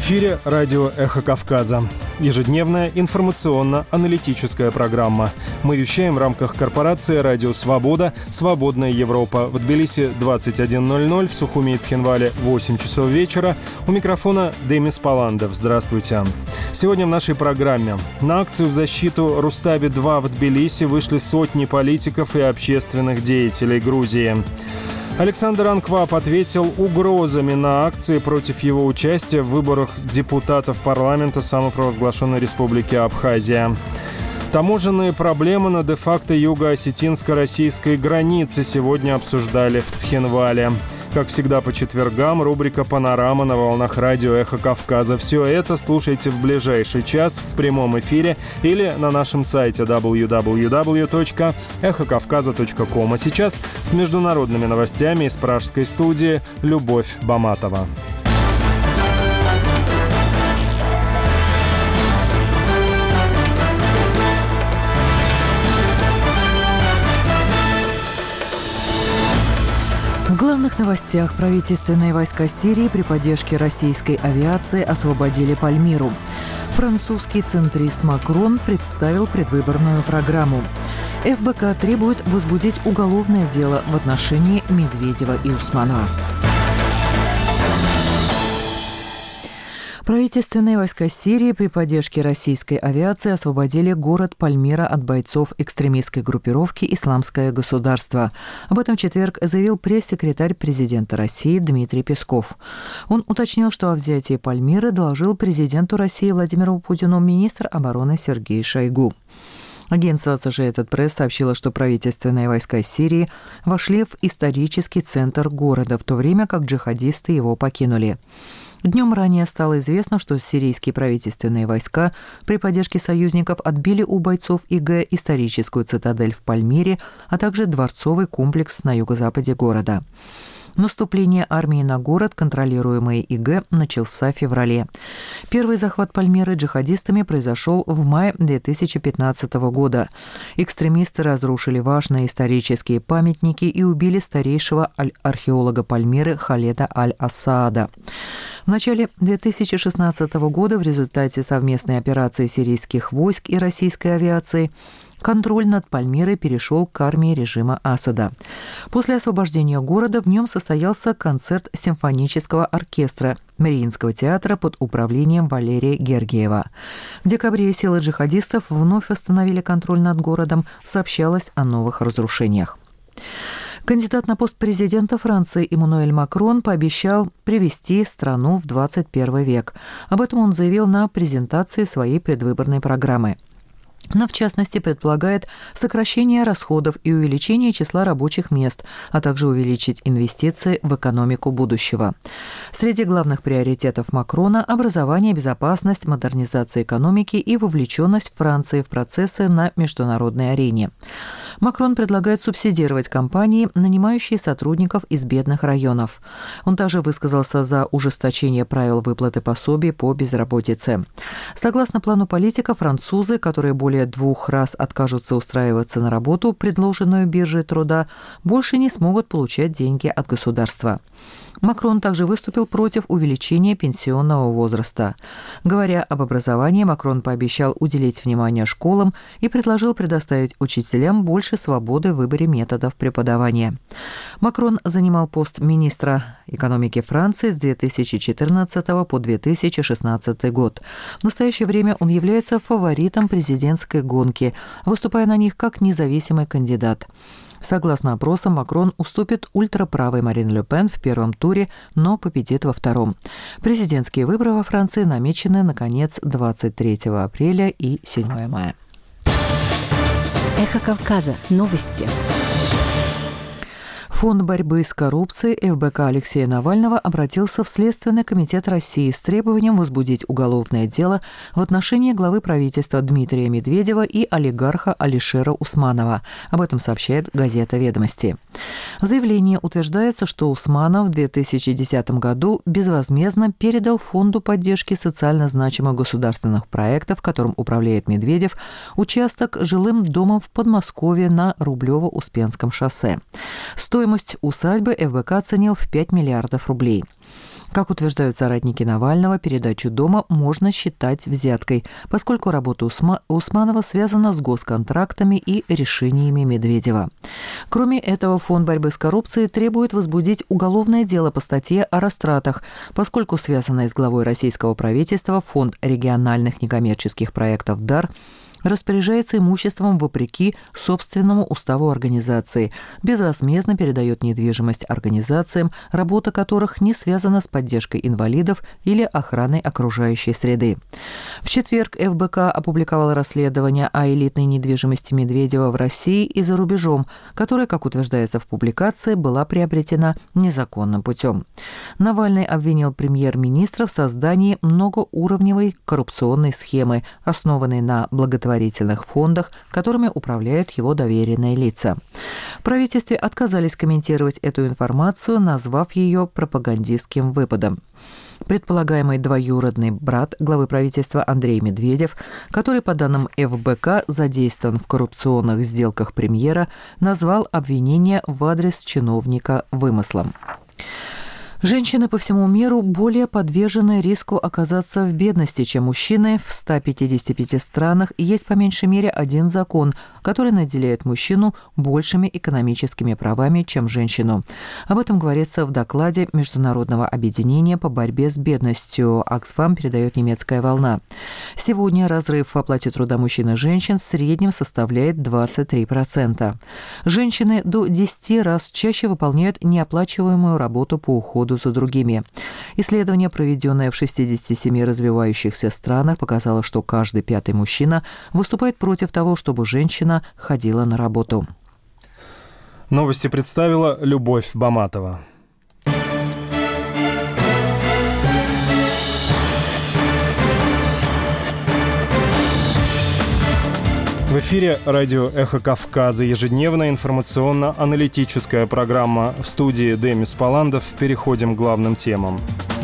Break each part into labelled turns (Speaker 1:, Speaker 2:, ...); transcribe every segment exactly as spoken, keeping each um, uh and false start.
Speaker 1: эфире радио «Эхо Кавказа». Ежедневная информационно-аналитическая программа. Мы вещаем в рамках корпорации «Радио Свобода», «Свободная Европа». В Тбилиси двадцать один ноль ноль, в Сухуми и Цхинвале восемь часов вечера. У микрофона Демис Паландов. Здравствуйте. Сегодня в нашей программе. На акцию в защиту Рустави-два в Тбилиси вышли сотни политиков и общественных деятелей Грузии. Александр Анкваб ответил угрозами на акции против его участия в выборах депутатов парламента самопровозглашенной республики Абхазия. Таможенные проблемы на де-факто юго-осетинско-российской границе сегодня обсуждали в Цхинвале. Как всегда по четвергам, рубрика «Панорама» на волнах радио «Эхо Кавказа». Все это слушайте в ближайший час в прямом эфире или на нашем сайте дабл ю дабл ю дабл ю точка эхо кавказа точка ком. А сейчас с международными новостями из пражской студии Любовь Баматова.
Speaker 2: В главных новостях: правительственные войска Сирии при поддержке российской авиации освободили Пальмиру. Французский центрист Макрон представил предвыборную программу. эф бэ ка требует возбудить уголовное дело в отношении Медведева и Усманова. Правительственные войска Сирии при поддержке российской авиации освободили город Пальмира от бойцов экстремистской группировки «Исламское государство». Об этом в четверг заявил пресс-секретарь президента России Дмитрий Песков. Он уточнил, что о взятии Пальмиры доложил президенту России Владимиру Путину министр обороны Сергей Шойгу. Агентство Associated Press сообщило, что правительственные войска Сирии вошли в исторический центр города, в то время как джихадисты его покинули. Днем ранее стало известно, что сирийские правительственные войска при поддержке союзников отбили у бойцов и гэ историческую цитадель в Пальмире, а также дворцовый комплекс на юго-западе города. Наступление армии на город, контролируемый и гэ, начался в феврале. Первый захват Пальмиры джихадистами произошел в мае две тысячи пятнадцатого года. Экстремисты разрушили важные исторические памятники и убили старейшего археолога Пальмиры Халеда Аль-Асаада. В начале две тысячи шестнадцатого года в результате совместной операции сирийских войск и российской авиации контроль над Пальмирой перешел к армии режима Асада. После освобождения города в нем состоялся концерт симфонического оркестра Мариинского театра под управлением Валерия Гергиева. В декабре силы джихадистов вновь восстановили контроль над городом, сообщалось о новых разрушениях. Кандидат на пост президента Франции Эммануэль Макрон пообещал привести страну в двадцать первый век. Об этом он заявил на презентации своей предвыборной программы. Но, в частности, предполагает сокращение расходов и увеличение числа рабочих мест, а также увеличить инвестиции в экономику будущего. Среди главных приоритетов Макрона – образование, безопасность, модернизация экономики и вовлеченность Франции в процессы на международной арене. Макрон предлагает субсидировать компании, нанимающие сотрудников из бедных районов. Он также высказался за ужесточение правил выплаты пособий по безработице. Согласно плану политика, французы, которые более двух раз откажутся устраиваться на работу, предложенную биржей труда, больше не смогут получать деньги от государства. Макрон также выступил против увеличения пенсионного возраста. Говоря об образовании, Макрон пообещал уделить внимание школам и предложил предоставить учителям больше свободы в выборе методов преподавания. Макрон занимал пост министра экономики Франции с две тысячи четырнадцатого по две тысячи шестнадцатый год. В настоящее время он является фаворитом президентской гонки, выступая на них как независимый кандидат. Согласно опросам, Макрон уступит ультраправой Марин Ле Пен в первом туре, но победит во втором. Президентские выборы во Франции намечены на конец двадцать третьего апреля и седьмого мая.
Speaker 3: Эхо Кавказа. Новости.
Speaker 2: Фонд борьбы с коррупцией эф бэ ка Алексея Навального обратился в Следственный комитет России с требованием возбудить уголовное дело в отношении главы правительства Дмитрия Медведева и олигарха Алишера Усманова. Об этом сообщает газета «Ведомости». В заявлении утверждается, что Усманов в две тысячи десятом году безвозмездно передал Фонду поддержки социально значимых государственных проектов, которым управляет Медведев, участок жилым домом в Подмосковье на Рублево-Успенском шоссе. Стоимость усадьбы эф бэ ка оценил в пять миллиардов рублей. Как утверждают соратники Навального, передачу дома можно считать взяткой, поскольку работа Усма- Усманова связана с госконтрактами и решениями Медведева. Кроме этого, Фонд борьбы с коррупцией требует возбудить уголовное дело по статье о растратах, поскольку связанный с главой российского правительства Фонд региональных некоммерческих проектов «Дар» распоряжается имуществом вопреки собственному уставу организации, безвозмездно передает недвижимость организациям, работа которых не связана с поддержкой инвалидов или охраной окружающей среды. В четверг эф бэ ка опубликовал расследование о элитной недвижимости Медведева в России и за рубежом, которая, как утверждается в публикации, была приобретена незаконным путем. Навальный обвинил премьер-министра в создании многоуровневой коррупционной схемы, основанной на благотворительности благотворительных фондах, которыми управляют его доверенные лица. В правительстве отказались комментировать эту информацию, назвав ее пропагандистским выпадом. Предполагаемый двоюродный брат главы правительства Андрей Медведев, который, по данным эф бэ ка, задействован в коррупционных сделках премьера, назвал обвинение в адрес чиновника вымыслом. Женщины по всему миру более подвержены риску оказаться в бедности, чем мужчины. В ста пятидесяти пяти странах есть по меньшей мере один закон, который наделяет мужчину большими экономическими правами, чем женщину. Об этом говорится в докладе Международного объединения по борьбе с бедностью. Оксфам передает немецкая волна. Сегодня разрыв в оплате труда мужчин и женщин в среднем составляет двадцать три процента. Женщины до десяти раз чаще выполняют неоплачиваемую работу по уходу за другими. Исследование, проведенное в шестидесяти семи развивающихся странах, показало, что каждый пятый мужчина выступает против того, чтобы женщина ходила на работу.
Speaker 1: Новости представила Любовь Баматова. В эфире радио «Эхо Кавказа». Ежедневная информационно-аналитическая программа. В студии Демис Паландов. Переходим к главным темам.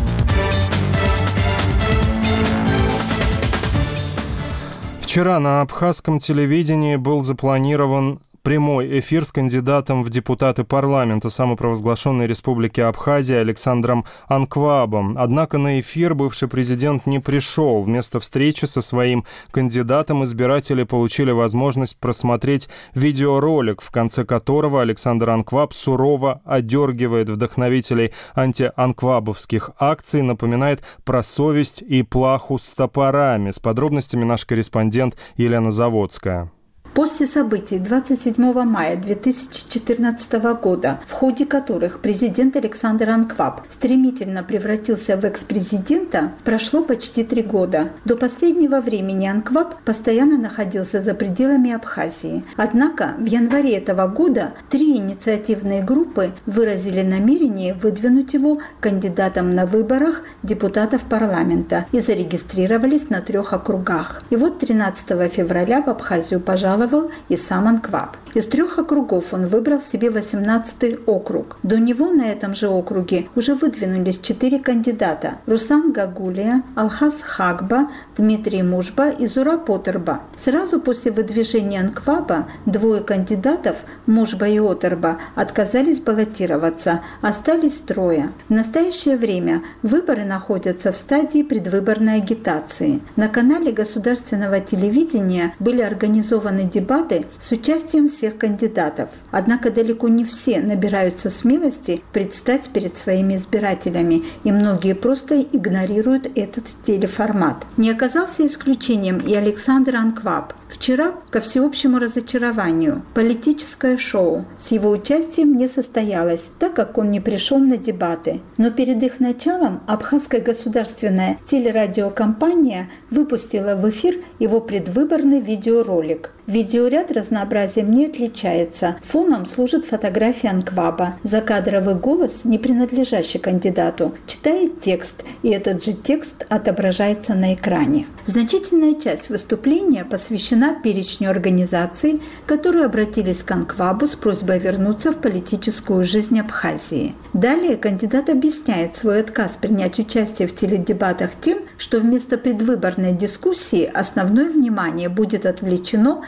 Speaker 1: Вчера на абхазском телевидении был запланирован прямой эфир с кандидатом в депутаты парламента самопровозглашенной Республики Абхазия Александром Анквабом. Однако на эфир бывший президент не пришел. Вместо встречи со своим кандидатом избиратели получили возможность просмотреть видеоролик, в конце которого Александр Анкваб сурово одергивает вдохновителей антианквабовских акций, напоминает про совесть и плаху с топорами. С подробностями наш корреспондент Елена Заводская.
Speaker 3: После событий двадцать седьмого мая две тысячи четырнадцатого года, в ходе которых президент Александр Анкваб стремительно превратился в экс-президента, прошло почти три года. До последнего времени Анкваб постоянно находился за пределами Абхазии. Однако в январе этого года три инициативные группы выразили намерение выдвинуть его кандидатом на выборах депутатов парламента и зарегистрировались на трех округах. И вот тринадцатого февраля в Абхазию пожаловал и сам Анкваб. Из трех округов он выбрал себе восемнадцатый округ. До него на этом же округе уже выдвинулись четыре кандидата: Руслан Гагулия, Алхаз Хагба, Дмитрий Мужба и Зура Потерба. Сразу после выдвижения Анкваба двое кандидатов, Мужба и Отерба, отказались баллотироваться, остались трое. В настоящее время выборы находятся в стадии предвыборной агитации. На канале государственного телевидения были организованы дебаты с участием всех кандидатов. Однако далеко не все набираются смелости предстать перед своими избирателями, и многие просто игнорируют этот телеформат. Не оказался исключением и Александр Анкваб. Вчера, ко всеобщему разочарованию, политическое шоу с его участием не состоялось, так как он не пришел на дебаты. Но перед их началом Абхазская государственная телерадиокомпания выпустила в эфир его предвыборный видеоролик. Видеоряд разнообразием не отличается. Фоном служит фотография Анкваба. Закадровый голос, не принадлежащий кандидату, читает текст, и этот же текст отображается на экране. Значительная часть выступления посвящена перечню организаций, которые обратились к Анквабу с просьбой вернуться в политическую жизнь Абхазии. Далее кандидат объясняет свой отказ принять участие в теледебатах тем, что вместо предвыборной дискуссии основное внимание будет отвлечено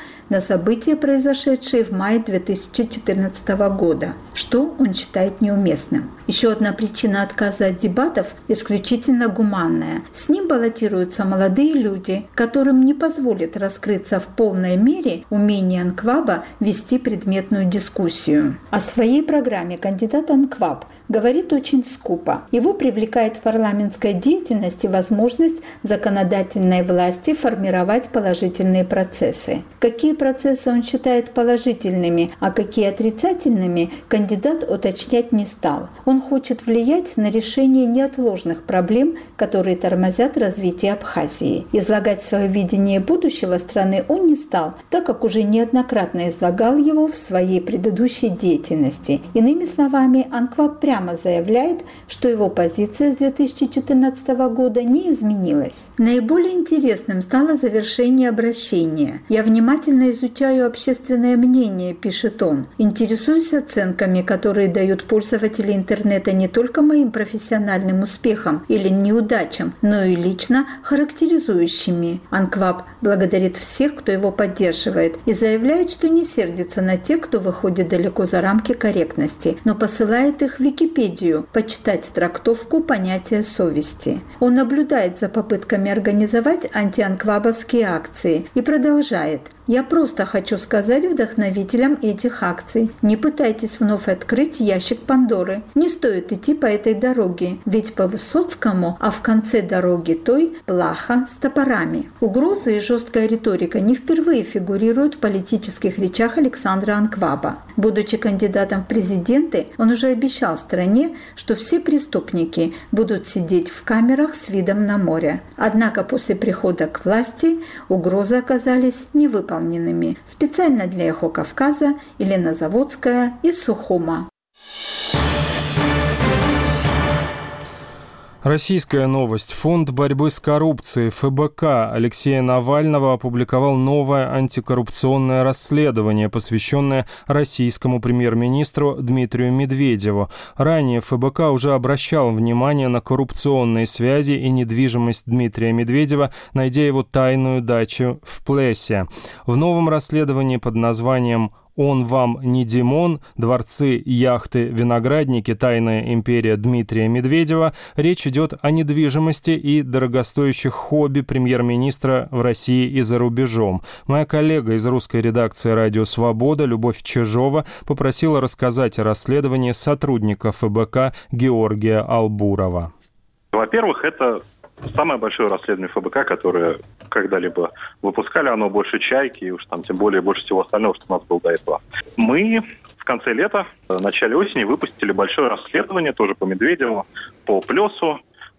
Speaker 3: на события, произошедшие в мае две тысячи четырнадцатого года, что он считает неуместным. Еще одна причина отказа от дебатов исключительно гуманная. С ним баллотируются молодые люди, которым не позволит раскрыться в полной мере умение Анкваба вести предметную дискуссию. О своей программе кандидат Анкваб говорит очень скупо. Его привлекает в парламентской деятельности возможность законодательной власти формировать положительные процессы. Какие процессы он считает положительными, а какие отрицательными, кандидат уточнять не стал. Он хочет влиять на решение неотложных проблем, которые тормозят развитие Абхазии. Излагать свое видение будущего страны он не стал, так как уже неоднократно излагал его в своей предыдущей деятельности. Иными словами, Анкваб прямо заявляет, что его позиция с две тысячи четырнадцатого года не изменилась. Наиболее интересным стало завершение обращения. «Я внимательно изучаю общественное мнение», – пишет он. «Интересуюсь оценками, которые дают пользователи интернета не только моим профессиональным успехам или неудачам, но и лично характеризующими». Анкваб благодарит всех, кто его поддерживает, и заявляет, что не сердится на тех, кто выходит далеко за рамки корректности, но посылает их в Википедию почитать трактовку понятия совести. Он наблюдает за попытками организовать антианквабовские акции и продолжает: «Я просто хочу сказать вдохновителям этих акций: не пытайтесь вновь открыть ящик Пандоры. Не стоит идти по этой дороге, ведь по Высоцкому, а в конце дороги той плаха с топорами». Угрозы и жесткая риторика не впервые фигурируют в политических речах Александра Анкваба. Будучи кандидатом в президенты, он уже обещал стране, что все преступники будут сидеть в камерах с видом на море. Однако после прихода к власти угрозы оказались невыполненными. Специально для «Эхо Кавказа» Елена Заводская из Сухума.
Speaker 1: Российская новость. Фонд борьбы с коррупцией эф бэ ка Алексея Навального опубликовал новое антикоррупционное расследование, посвященное российскому премьер-министру Дмитрию Медведеву. Ранее эф бэ ка уже обращал внимание на коррупционные связи и недвижимость Дмитрия Медведева, найдя его тайную дачу в Плесе. В новом расследовании под названием «Он вам не Димон. Дворцы, яхты, виноградники. Тайная империя Дмитрия Медведева» речь идет о недвижимости и дорогостоящих хобби премьер-министра в России и за рубежом. Моя коллега из русской редакции «Радио Свобода» Любовь Чижова попросила рассказать о расследовании сотрудника эф бэ ка Георгия Албурова.
Speaker 4: Во-первых, это самое большое расследование эф бэ ка, которое когда-либо выпускали, оно больше «Чайки», и уж там тем более больше всего остального, что у нас было до этого. Мы в конце лета, в начале осени выпустили большое расследование, тоже по Медведеву, по Плесу,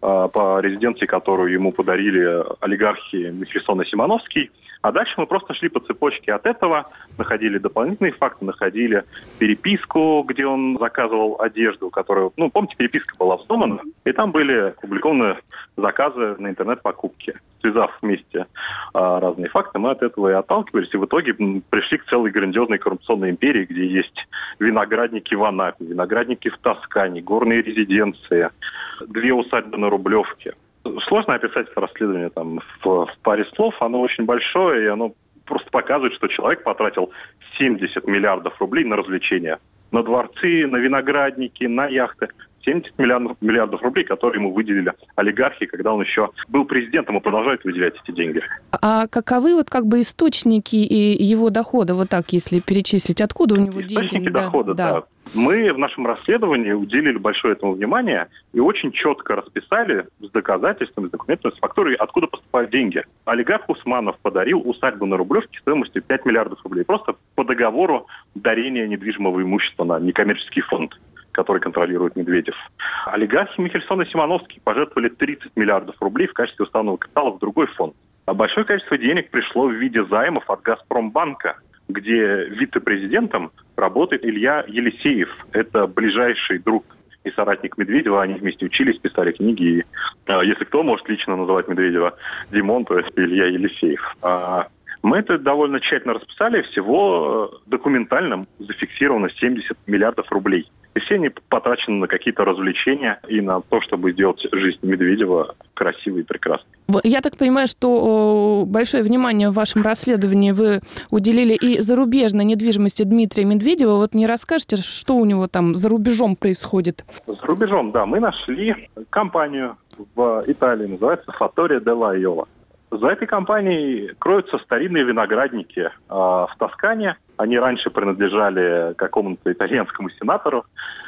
Speaker 4: по резиденции, которую ему подарили олигархи Михельсон и Симоновский. А дальше мы просто шли по цепочке от этого, находили дополнительные факты, находили переписку, где он заказывал одежду, которую, ну, помните, переписка была взломана, и там были опубликованы заказы на интернет-покупки. Связав вместе а, разные факты, мы от этого и отталкивались, и в итоге пришли к целой грандиозной коррупционной империи, где есть виноградники в Анапе, виноградники в Тоскане, горные резиденции, две усадьбы на Рублевке. Сложно описать это расследование там в, в паре слов, оно очень большое, и оно просто показывает, что человек потратил семьдесят миллиардов рублей на развлечения. На дворцы, на виноградники, на яхты. семьдесят миллиардов, миллиардов рублей, которые ему выделили олигархи, когда он еще был президентом, и продолжает выделять эти деньги. А
Speaker 5: каковы вот как бы источники и его дохода, вот так, если перечислить, откуда у него
Speaker 4: источники
Speaker 5: деньги?
Speaker 4: Источники дохода, да. да. Мы в нашем расследовании уделили большое этому внимание и очень четко расписали с доказательствами, с документами, с фактурой, откуда поступают деньги. Олигарх Усманов подарил усадьбу на Рублевке стоимостью пять миллиардов рублей. Просто по договору дарения недвижимого имущества на некоммерческий фонд, который контролирует Медведев. Олигархи Михельсон и Симоновский пожертвовали тридцать миллиардов рублей в качестве уставного капитала в другой фонд. А большое количество денег пришло в виде займов от Газпромбанка, где вице-президентом работает Илья Елисеев. Это ближайший друг и соратник Медведева. Они вместе учились, писали книги. И, э, если кто может лично называть Медведева Димон, то есть Илья Елисеев. А Мы это довольно тщательно расписали, всего документально зафиксировано семьдесят миллиардов рублей. И все они потрачены на какие-то развлечения и на то, чтобы сделать жизнь Медведева красивой и прекрасной.
Speaker 5: Я так понимаю, что большое внимание в вашем расследовании вы уделили и зарубежной недвижимости Дмитрия Медведева. Вот не расскажете, что у него там за рубежом происходит?
Speaker 4: За рубежом, да. Мы нашли компанию в Италии, называется «Fattoria della Iola». За этой компанией кроются старинные виноградники э, в Тоскане. Они раньше принадлежали какому-то итальянскому сенатору.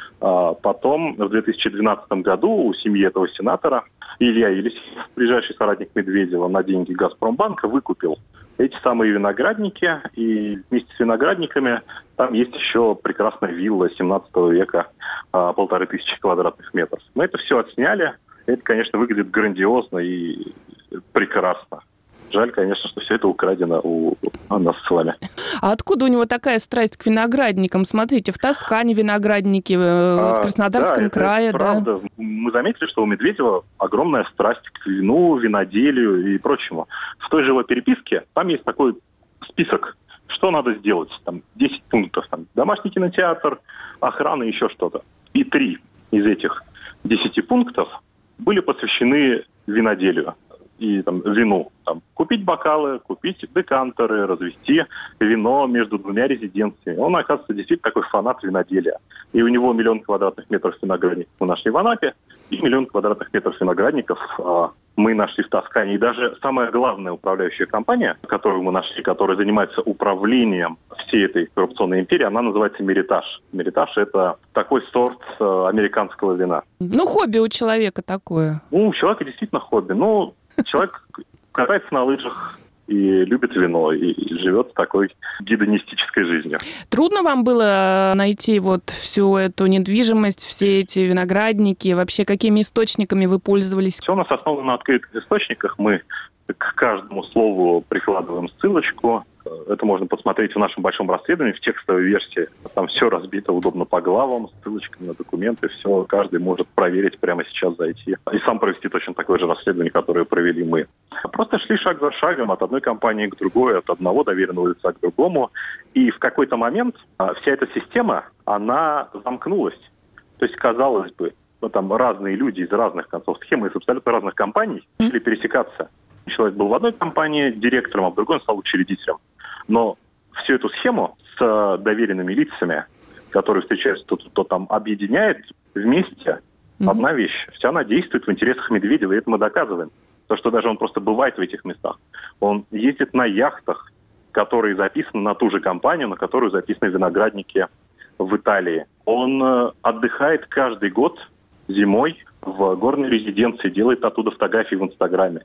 Speaker 4: А потом, в две тысячи двенадцатом году, у семьи этого сенатора Илья Елисеев, ближайший соратник Медведева, на деньги Газпромбанка выкупил эти самые виноградники. И вместе с виноградниками там есть еще прекрасная вилла семнадцатого века, э, полторы тысячи квадратных метров. Мы это все отсняли. Это, конечно, выглядит грандиозно и прекрасно. Жаль, конечно, что все это украдено у нас с вами.
Speaker 5: А откуда у него такая страсть к виноградникам? Смотрите, в Тоскане виноградники, в Краснодарском
Speaker 4: а, да,
Speaker 5: крае,
Speaker 4: это правда. Да. Мы заметили, что у Медведева огромная страсть к вину, виноделию и прочему. В той же его переписке там есть такой список, что надо сделать. Там десять пунктов. Там, домашний кинотеатр, охрана, еще что-то. И три из этих десяти пунктов были посвящены виноделию и там, вину. Там, купить бокалы, купить декантеры, развести вино между двумя резиденциями. Он, оказывается, действительно такой фанат виноделия. И у него миллион квадратных метров виноградников мы нашли в Анапе, и миллион квадратных метров виноградников а, мы нашли в Тоскане. И даже самая главная управляющая компания, которую мы нашли, которая занимается управлением всей этой коррупционной империи, она называется «Меритаж». «Меритаж» — это такой сорт а, американского вина.
Speaker 5: Ну, хобби у человека такое.
Speaker 4: Ну, у человека действительно хобби. Ну, человек катается на лыжах и любит вино, и живет такой гедонистической жизнью.
Speaker 5: Трудно вам было найти вот всю эту недвижимость, все эти виноградники? Вообще, какими источниками вы пользовались?
Speaker 4: Все у нас основано на открытых источниках. Мы к каждому слову прикладываем ссылочку. Это можно посмотреть в нашем большом расследовании, в текстовой версии. Там все разбито удобно по главам, ссылочками на документы. Все, каждый может проверить, прямо сейчас зайти. И сам провести точно такое же расследование, которое провели мы. Просто шли шаг за шагом от одной компании к другой, от одного доверенного лица к другому. И в какой-то момент вся эта система, она замкнулась. То есть, казалось бы, ну, там разные люди из разных концов схемы, из абсолютно разных компаний начали пересекаться. Человек был в одной компании директором, а в другой он стал учредителем. Но всю эту схему с доверенными лицами, которые встречаются, кто, кто там объединяет вместе, mm-hmm. одна вещь. Вся она действует в интересах Медведева, и это мы доказываем. То, что даже он просто бывает в этих местах. Он ездит на яхтах, которые записаны на ту же компанию, на которую записаны виноградники в Италии. Он отдыхает каждый год зимой в горной резиденции, делает оттуда фотографии в Инстаграме.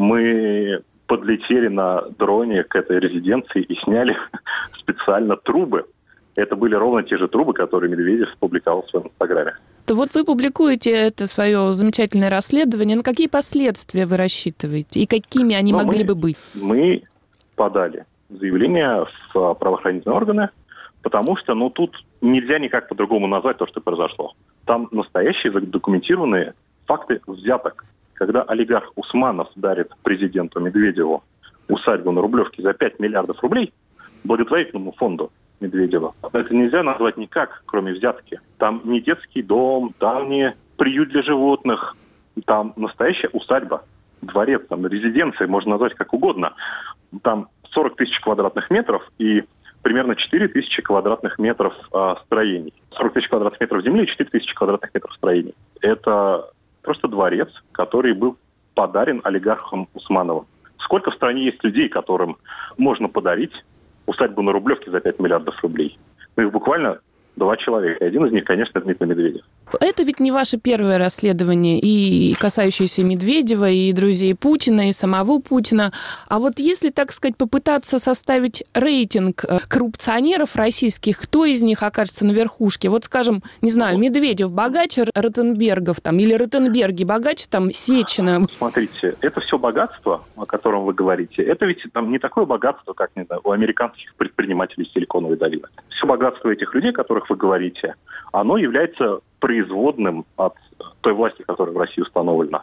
Speaker 4: Мы подлетели на дроне к этой резиденции и сняли специально трубы. Это были ровно те же трубы, которые Медведев публиковал в своем Инстаграме.
Speaker 5: То вот вы публикуете это свое замечательное расследование. На какие последствия вы рассчитываете? И какими они Но могли
Speaker 4: мы,
Speaker 5: бы быть?
Speaker 4: Мы подали заявление в правоохранительные органы, потому что ну, тут нельзя никак по-другому назвать то, что произошло. Там настоящие задокументированные факты взяток. Когда олигарх Усманов дарит президенту Медведеву усадьбу на Рублевке за пять миллиардов рублей благотворительному фонду Медведева, это нельзя назвать никак, кроме взятки. Там не детский дом, там не приют для животных, там настоящая усадьба, дворец, там резиденция, можно назвать как угодно. Там сорок тысяч квадратных метров и примерно четыре тысячи квадратных метров э, строений. сорок тысяч квадратных метров земли и четыре тысячи квадратных метров строений. Это просто дворец, который был подарен олигархом Усмановым. Сколько в стране есть людей, которым можно подарить усадьбу на Рублевке за пять миллиардов рублей? Ну, их буквально два человека. Один из них, конечно, Дмитрий Медведев.
Speaker 5: Это ведь не ваше первое расследование, и касающееся Медведева, и друзей Путина, и самого Путина. А вот если, так сказать, попытаться составить рейтинг коррупционеров российских, кто из них окажется на верхушке? Вот, скажем, не знаю, Медведев богаче Ротенбергов, там, или Ротенберги богаче, там, Сечина?
Speaker 4: Смотрите, это все богатство, о котором вы говорите, это ведь там не такое богатство, как, не знаю, у американских предпринимателей Силиконовой долины. Все богатство этих людей, о которых вы говорите, оно является производным от той власти, которая в России установлена.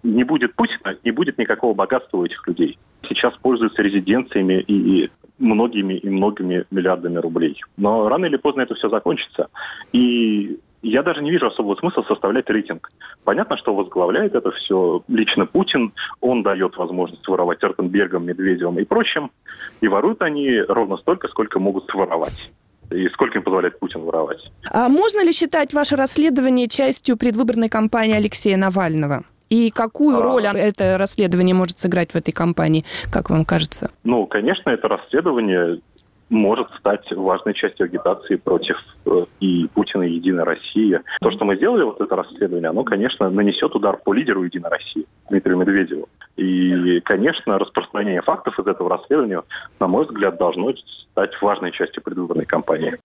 Speaker 4: не будет Путина, не будет никакого богатства у этих людей. Сейчас пользуются резиденциями и многими и многими миллиардами рублей. Но рано или поздно это все закончится. И я даже не вижу особого смысла составлять рейтинг. Понятно, что возглавляет это все лично Путин. Он дает возможность воровать Ротенбергом, Медведевым и прочим. И воруют они ровно столько, сколько могут воровать. И сколько им позволяет Путин воровать.
Speaker 5: А можно ли считать ваше расследование частью предвыборной кампании Алексея Навального? И какую роль а... это расследование может сыграть в этой кампании, как вам кажется?
Speaker 4: Ну, конечно, это расследование может стать важной частью агитации против э, и Путина, и Единой России. То, что мы сделали, вот это расследование, оно, конечно, нанесет удар по лидеру Единой России, Дмитрию Медведеву. И, конечно, распространение фактов из этого расследования, на мой взгляд, должно стать важной частью предвыборной кампании.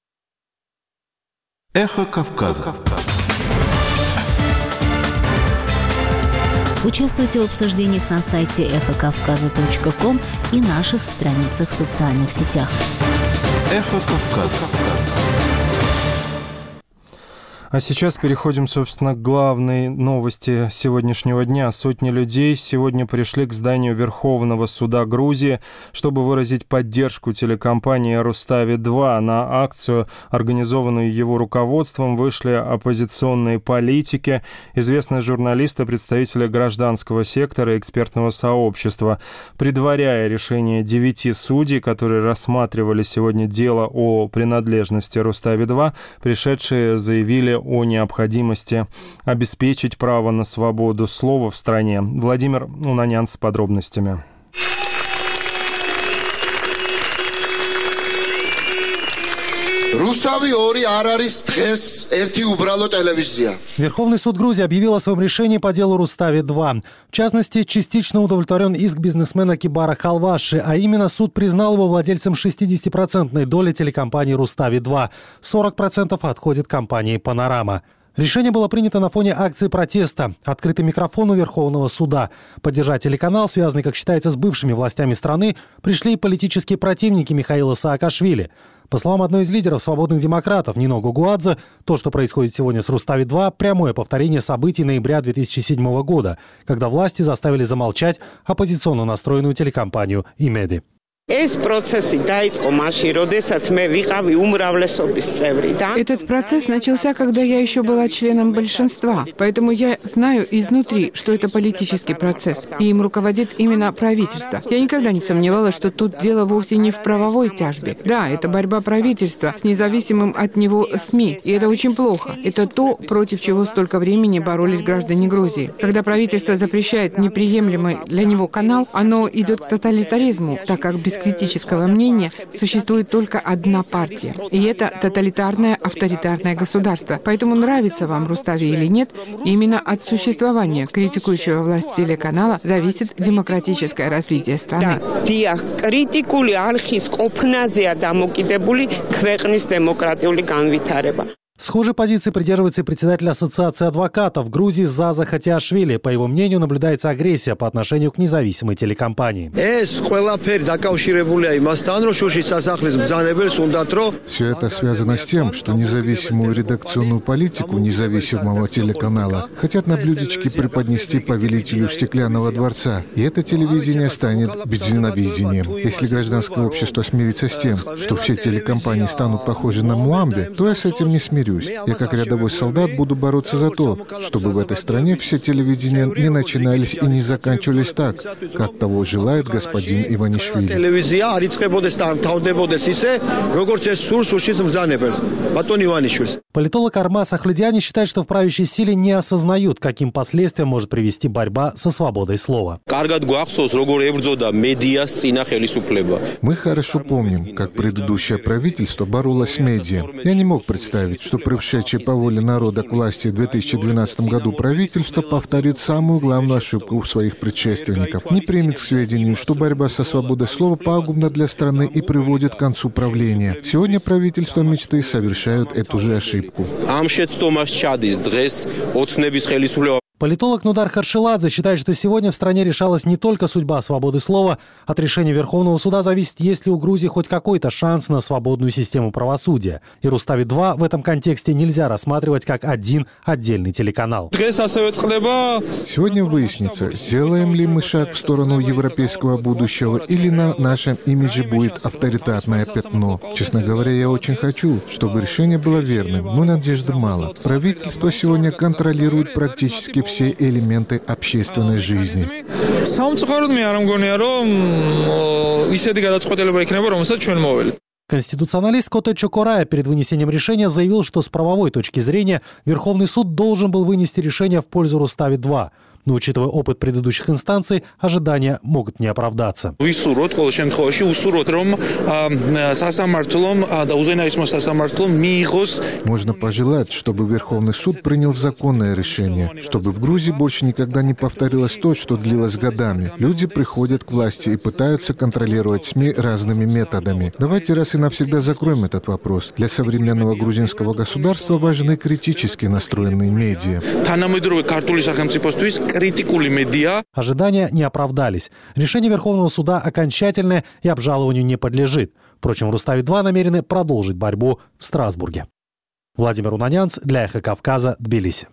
Speaker 6: Эхо Кавказа.
Speaker 7: Участвуйте в обсуждениях на сайте эхо кавказа точка ком и наших страницах в социальных сетях.
Speaker 6: Эхо Кавказа.
Speaker 1: А сейчас переходим, собственно, к главной новости сегодняшнего дня. Сотни людей сегодня пришли к зданию Верховного суда Грузии, чтобы выразить поддержку телекомпании «Рустави-два». На акцию, организованную его руководством, вышли оппозиционные политики, известные журналисты, представители гражданского сектора и экспертного сообщества. Предваряя решение девяти судей, которые рассматривали сегодня дело о принадлежности «Рустави-два», пришедшие заявили о необходимости обеспечить право на свободу слова в стране. Владимир Унанян с подробностями.
Speaker 8: Верховный суд Грузии объявил о своем решении по делу Рустави-два. В частности, частично удовлетворен иск бизнесмена Кибара Халваши, а именно суд признал его владельцем шестидесятипроцентной доли телекомпании Рустави-два. сорок процентов отходит компании «Панорама». Решение было принято на фоне акции протеста. Открытый микрофон у Верховного суда. Поддержать телеканал, связанный, как считается, с бывшими властями страны, пришли и политические противники Михаила Саакашвили. По словам одной из лидеров свободных демократов Нино Гугуадзе, то, что происходит сегодня с Рустави-два, прямое повторение событий ноября две тысячи седьмого года, когда власти заставили замолчать оппозиционно настроенную телекомпанию «Имеди».
Speaker 9: Этот процесс начался, когда я еще была членом большинства, поэтому я знаю изнутри, что это политический процесс, и им руководит именно правительство. Я никогда не сомневалась, что тут дело вовсе не в правовой тяжбе. Да, это борьба правительства с независимым от него СМИ, и это очень плохо. Это то, против чего столько времени боролись граждане Грузии. Когда правительство запрещает неприемлемый для него канал, оно идет к тоталитаризму, так как без критического мнения существует только одна партия. И это тоталитарное авторитарное государство. Поэтому нравится вам Рустави или нет, именно от существования критикующего власть телеканала зависит демократическое развитие страны.
Speaker 8: Схожей позиции придерживается и председатель Ассоциации адвокатов Грузии Заза Хатиашвили. По его мнению, наблюдается агрессия по отношению к независимой телекомпании.
Speaker 10: Все это связано с тем, что независимую редакционную политику независимого телеканала хотят на блюдечке преподнести повелителю Стеклянного дворца. И это телевидение станет безненавидением. Если гражданское общество смирится с тем, что все телекомпании станут похожи на Муамбе, то я с этим не смирюсь. Я, как рядовой солдат, буду бороться за то, чтобы в этой стране все телевидения не начинались и не заканчивались так, как того желает господин Иванишвили.
Speaker 8: Политолог Армаз Ахледиани считает, что в правящей силе не осознают, каким последствиям может привести борьба со свободой слова.
Speaker 10: Мы хорошо помним, как предыдущее правительство боролось с медиа. Я не мог представить, что пришедшее по воле народа к власти в две тысячи двенадцатом году правительство повторит самую главную ошибку своих предшественников. Не примет к сведению, что борьба со свободой слова пагубна для страны и приводит к концу правления. Сегодня правительство мечты совершают эту же ошибку.
Speaker 8: Политолог Нудар Харшиладзе считает, что сегодня в стране решалась не только судьба свободы слова. От решения Верховного суда зависит, есть ли у Грузии хоть какой-то шанс на свободную систему правосудия. И Рустави-два в этом контексте нельзя рассматривать как один отдельный телеканал.
Speaker 10: Сегодня выяснится, сделаем ли мы шаг в сторону европейского будущего или на нашем имидже будет авторитарное пятно. Честно говоря, я очень хочу, чтобы решение было верным, но надежды мало. Правительство сегодня контролирует практически все элементы общественной жизни.
Speaker 8: Конституционалист Коте Чокорая перед вынесением решения заявил, что с правовой точки зрения Верховный суд должен был вынести решение в пользу Рустави-два. Но, учитывая опыт предыдущих инстанций, ожидания могут не оправдаться.
Speaker 10: Можно пожелать, чтобы Верховный суд принял законное решение, чтобы в Грузии больше никогда не повторилось то, что длилось годами. Люди приходят к власти и пытаются контролировать СМИ разными методами. Давайте раз и навсегда закроем этот вопрос. Для современного грузинского государства важны критически настроенные медиа.
Speaker 8: Ожидания не оправдались. Решение Верховного суда окончательное и обжалованию не подлежит. Впрочем, Рустави-два намерены продолжить борьбу в Страсбурге. Владимир Унанянц для Эхо Кавказа, Тбилиси.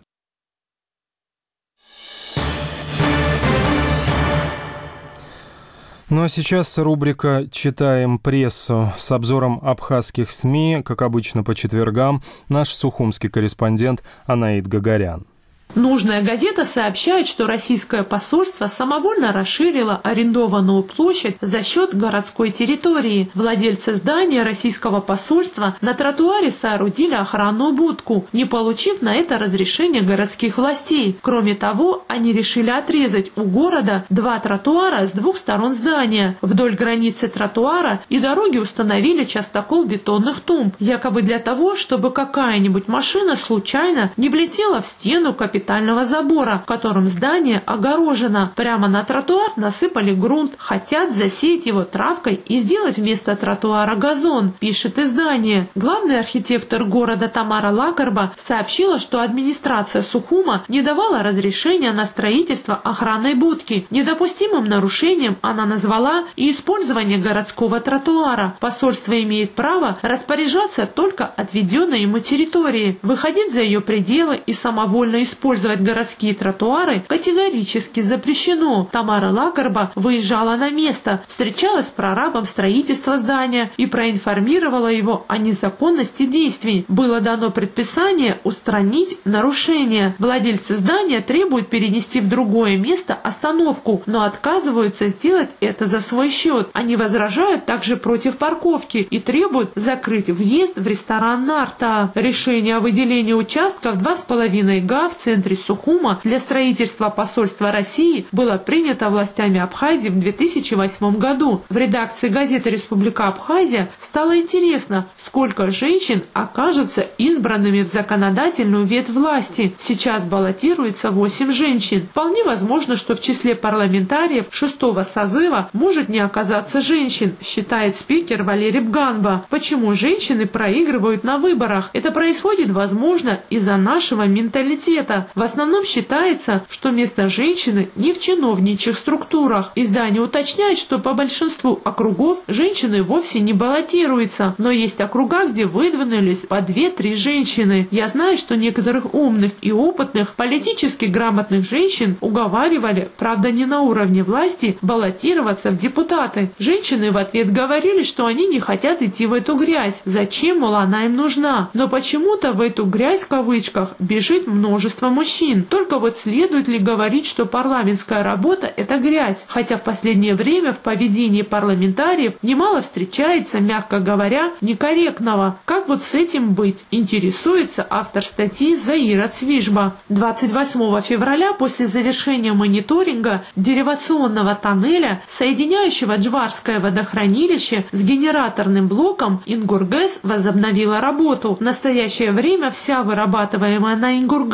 Speaker 1: Ну а сейчас рубрика «Читаем прессу» с обзором абхазских СМИ, как обычно по четвергам, наш сухумский корреспондент Анаид Гагарян.
Speaker 11: Нужная газета сообщает, что российское посольство самовольно расширило арендованную площадь за счет городской территории. Владельцы здания российского посольства на тротуаре соорудили охранную будку, не получив на это разрешение городских властей. Кроме того, они решили отрезать у города два тротуара с двух сторон здания. Вдоль границы тротуара и дороги установили частокол бетонных тумб, якобы для того, чтобы какая-нибудь машина случайно не влетела в стену капитального забора, которым здание огорожено. Прямо на тротуар насыпали грунт, хотят засеять его травкой и сделать вместо тротуара газон, пишет издание. Главный архитектор города Тамара Лакарба сообщила, что администрация Сухума не давала разрешения на строительство охранной будки. Недопустимым нарушением она назвала и использование городского тротуара. Посольство имеет право распоряжаться только отведенной ему территории, выходить за ее пределы и самовольно использовать Использовать городские тротуары категорически запрещено. Тамара Лакарба выезжала на место, встречалась с прорабом строительства здания и проинформировала его о незаконности действий. Было дано предписание устранить нарушения. Владельцы здания требуют перенести в другое место остановку, но отказываются сделать это за свой счет. Они возражают также против парковки и требуют закрыть въезд в ресторан «Нарта». Решение о выделении участков два с половиной га в центре Сухума для строительства посольства России было принято властями Абхазии в две тысячи восьмом году. В редакции газеты «Республика Абхазия» стало интересно, сколько женщин окажутся избранными в законодательную ветвь власти. Сейчас баллотируется восемь женщин. Вполне возможно, что в числе парламентариев шестого созыва может не оказаться женщин, считает спикер Валерий Бганба. Почему женщины проигрывают на выборах? Это происходит, возможно, из-за нашего менталитета. В основном считается, что место женщины не в чиновничьих структурах. Издание уточняет, что по большинству округов женщины вовсе не баллотируются, но есть округа, где выдвинулись по две-три женщины. Я знаю, что некоторых умных и опытных, политически грамотных женщин уговаривали, правда не на уровне власти, баллотироваться в депутаты. Женщины в ответ говорили, что они не хотят идти в эту грязь. Зачем, мол, она им нужна? Но почему-то в эту грязь, в кавычках, бежит множество мужчин. Только вот следует ли говорить, что парламентская работа – это грязь, хотя в последнее время в поведении парламентариев немало встречается, мягко говоря, некорректного. Как вот с этим быть? Интересуется автор статьи Заира Цвижба. двадцать восьмого февраля после завершения мониторинга деривационного тоннеля, соединяющего Джварское водохранилище с генераторным блоком, Ингургэс возобновила работу. В настоящее время вся вырабатываемая на Ингургэс и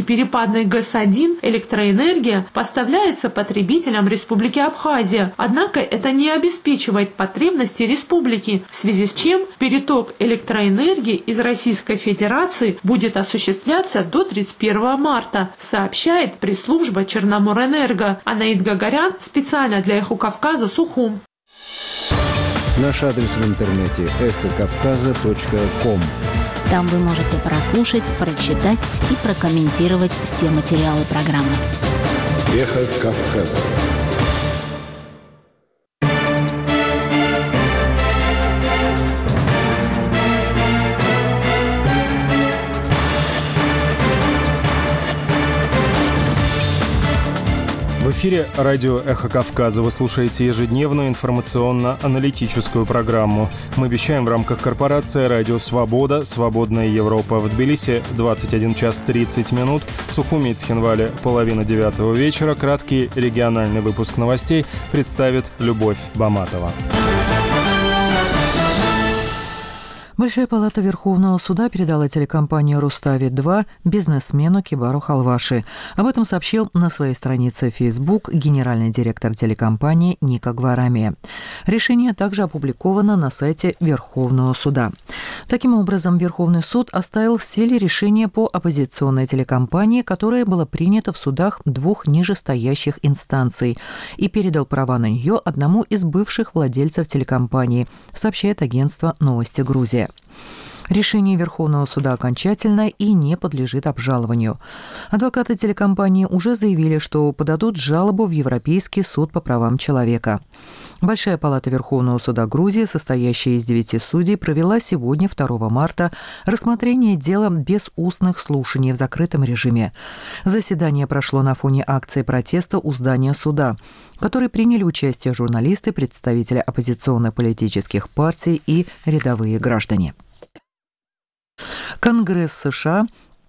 Speaker 11: перепадной ГЭС один электроэнергия поставляется потребителям Республики Абхазия, однако это не обеспечивает потребности республики, в связи с чем переток электроэнергии из Российской Федерации будет осуществляться до тридцать первого марта, сообщает пресс-служба Черноморэнерго. Анаид Гагарян специально для «Эхо Кавказа», Сухум.
Speaker 12: Наш адрес в интернете эхо кавказа точка ком.
Speaker 7: Там вы можете прослушать, прочитать и прокомментировать все материалы программы.
Speaker 6: Эхо Кавказа.
Speaker 1: В эфире радио «Эхо Кавказа». Вы слушаете ежедневную информационно-аналитическую программу. Мы вещаем в рамках корпорации «Радио Свобода», «Свободная Европа». В Тбилиси двадцать один час тридцать минут, в Сухуми и Цхинвале половина девятого вечера. Краткий региональный выпуск новостей представит Любовь Баматова.
Speaker 2: Большая палата Верховного суда передала телекомпанию «Рустави-два» бизнесмену Кибару Халваши. Об этом сообщил на своей странице в Facebook генеральный директор телекомпании Ника Гварамия. Решение также опубликовано на сайте Верховного суда. Таким образом, Верховный суд оставил в силе решение по оппозиционной телекомпании, которое было принято в судах двух нижестоящих инстанций, и передал права на нее одному из бывших владельцев телекомпании, сообщает агентство «Новости Грузия». Решение Верховного суда окончательно и не подлежит обжалованию. Адвокаты телекомпании уже заявили, что подадут жалобу в Европейский суд по правам человека. Большая палата Верховного суда Грузии, состоящая из девяти судей, провела сегодня, второго марта, рассмотрение дела без устных слушаний в закрытом режиме. Заседание прошло на фоне акции протеста у здания суда, в которой приняли участие журналисты, представители оппозиционных политических партий и рядовые граждане. Конгресс США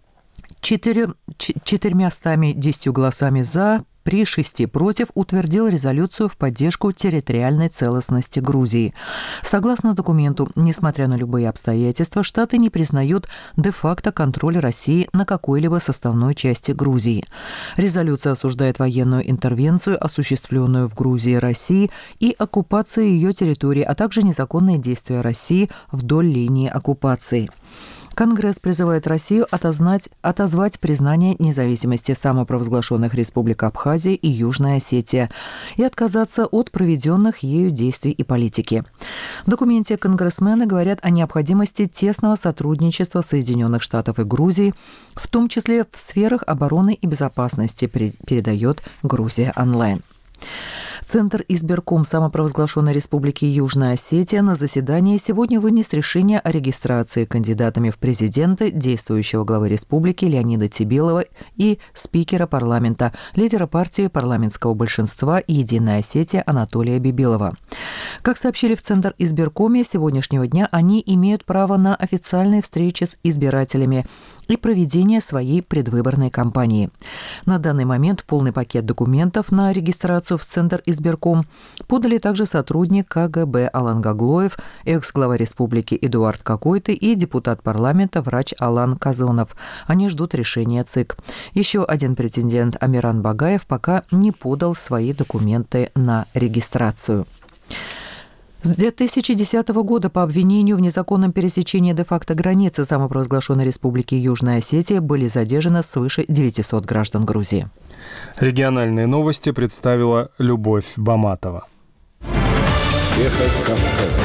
Speaker 2: четырьмястами десятью голосами «за» при шести против утвердил резолюцию в поддержку территориальной целостности Грузии. Согласно документу, несмотря на любые обстоятельства, Штаты не признают де-факто контроль России на какой-либо составной части Грузии. Резолюция осуждает военную интервенцию, осуществленную в Грузии Россией, и оккупацию ее территории, а также незаконные действия России вдоль линии оккупации. Конгресс призывает Россию отознать, отозвать признание независимости самопровозглашенных республик Абхазия и Южная Осетия и отказаться от проведенных ею действий и политики. В документе конгрессмены говорят о необходимости тесного сотрудничества Соединенных Штатов и Грузии, в том числе в сферах обороны и безопасности, передает Грузия онлайн. Центр избирком самопровозглашенной республики Южная Осетия на заседании сегодня вынес решение о регистрации кандидатами в президенты действующего главы республики Леонида Тебелова и спикера парламента, лидера партии парламентского большинства «Единая Осетия» Анатолия Бибилова. Как сообщили в Центр избиркоме, с сегодняшнего дня они имеют право на официальные встречи с избирателями и проведение своей предвыборной кампании. На данный момент полный пакет документов на регистрацию в Центр избирком подали также сотрудник ка гэ бэ Алан Гаглоев, экс-глава республики Эдуард Какойты и депутат парламента врач Алан Казонов. Они ждут решения ЦИК. Еще один претендент Амиран Багаев пока не подал свои документы на регистрацию. С две тысячи десятого года по обвинению в незаконном пересечении де-факто границы самопровозглашенной республики Южная Осетия были задержаны свыше девятисот граждан Грузии.
Speaker 1: Региональные новости представила Любовь Баматова.
Speaker 6: Эхо Кавказа.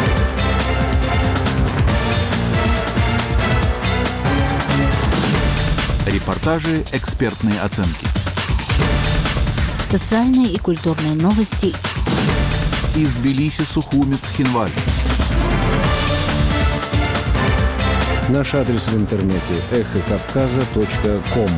Speaker 6: Репортажи, экспертные оценки.
Speaker 7: Социальные и культурные новости.
Speaker 6: Из Тбилиси, Сухуми, Цхинвале.
Speaker 12: Наш адрес в интернете эхо кавказа точка ком.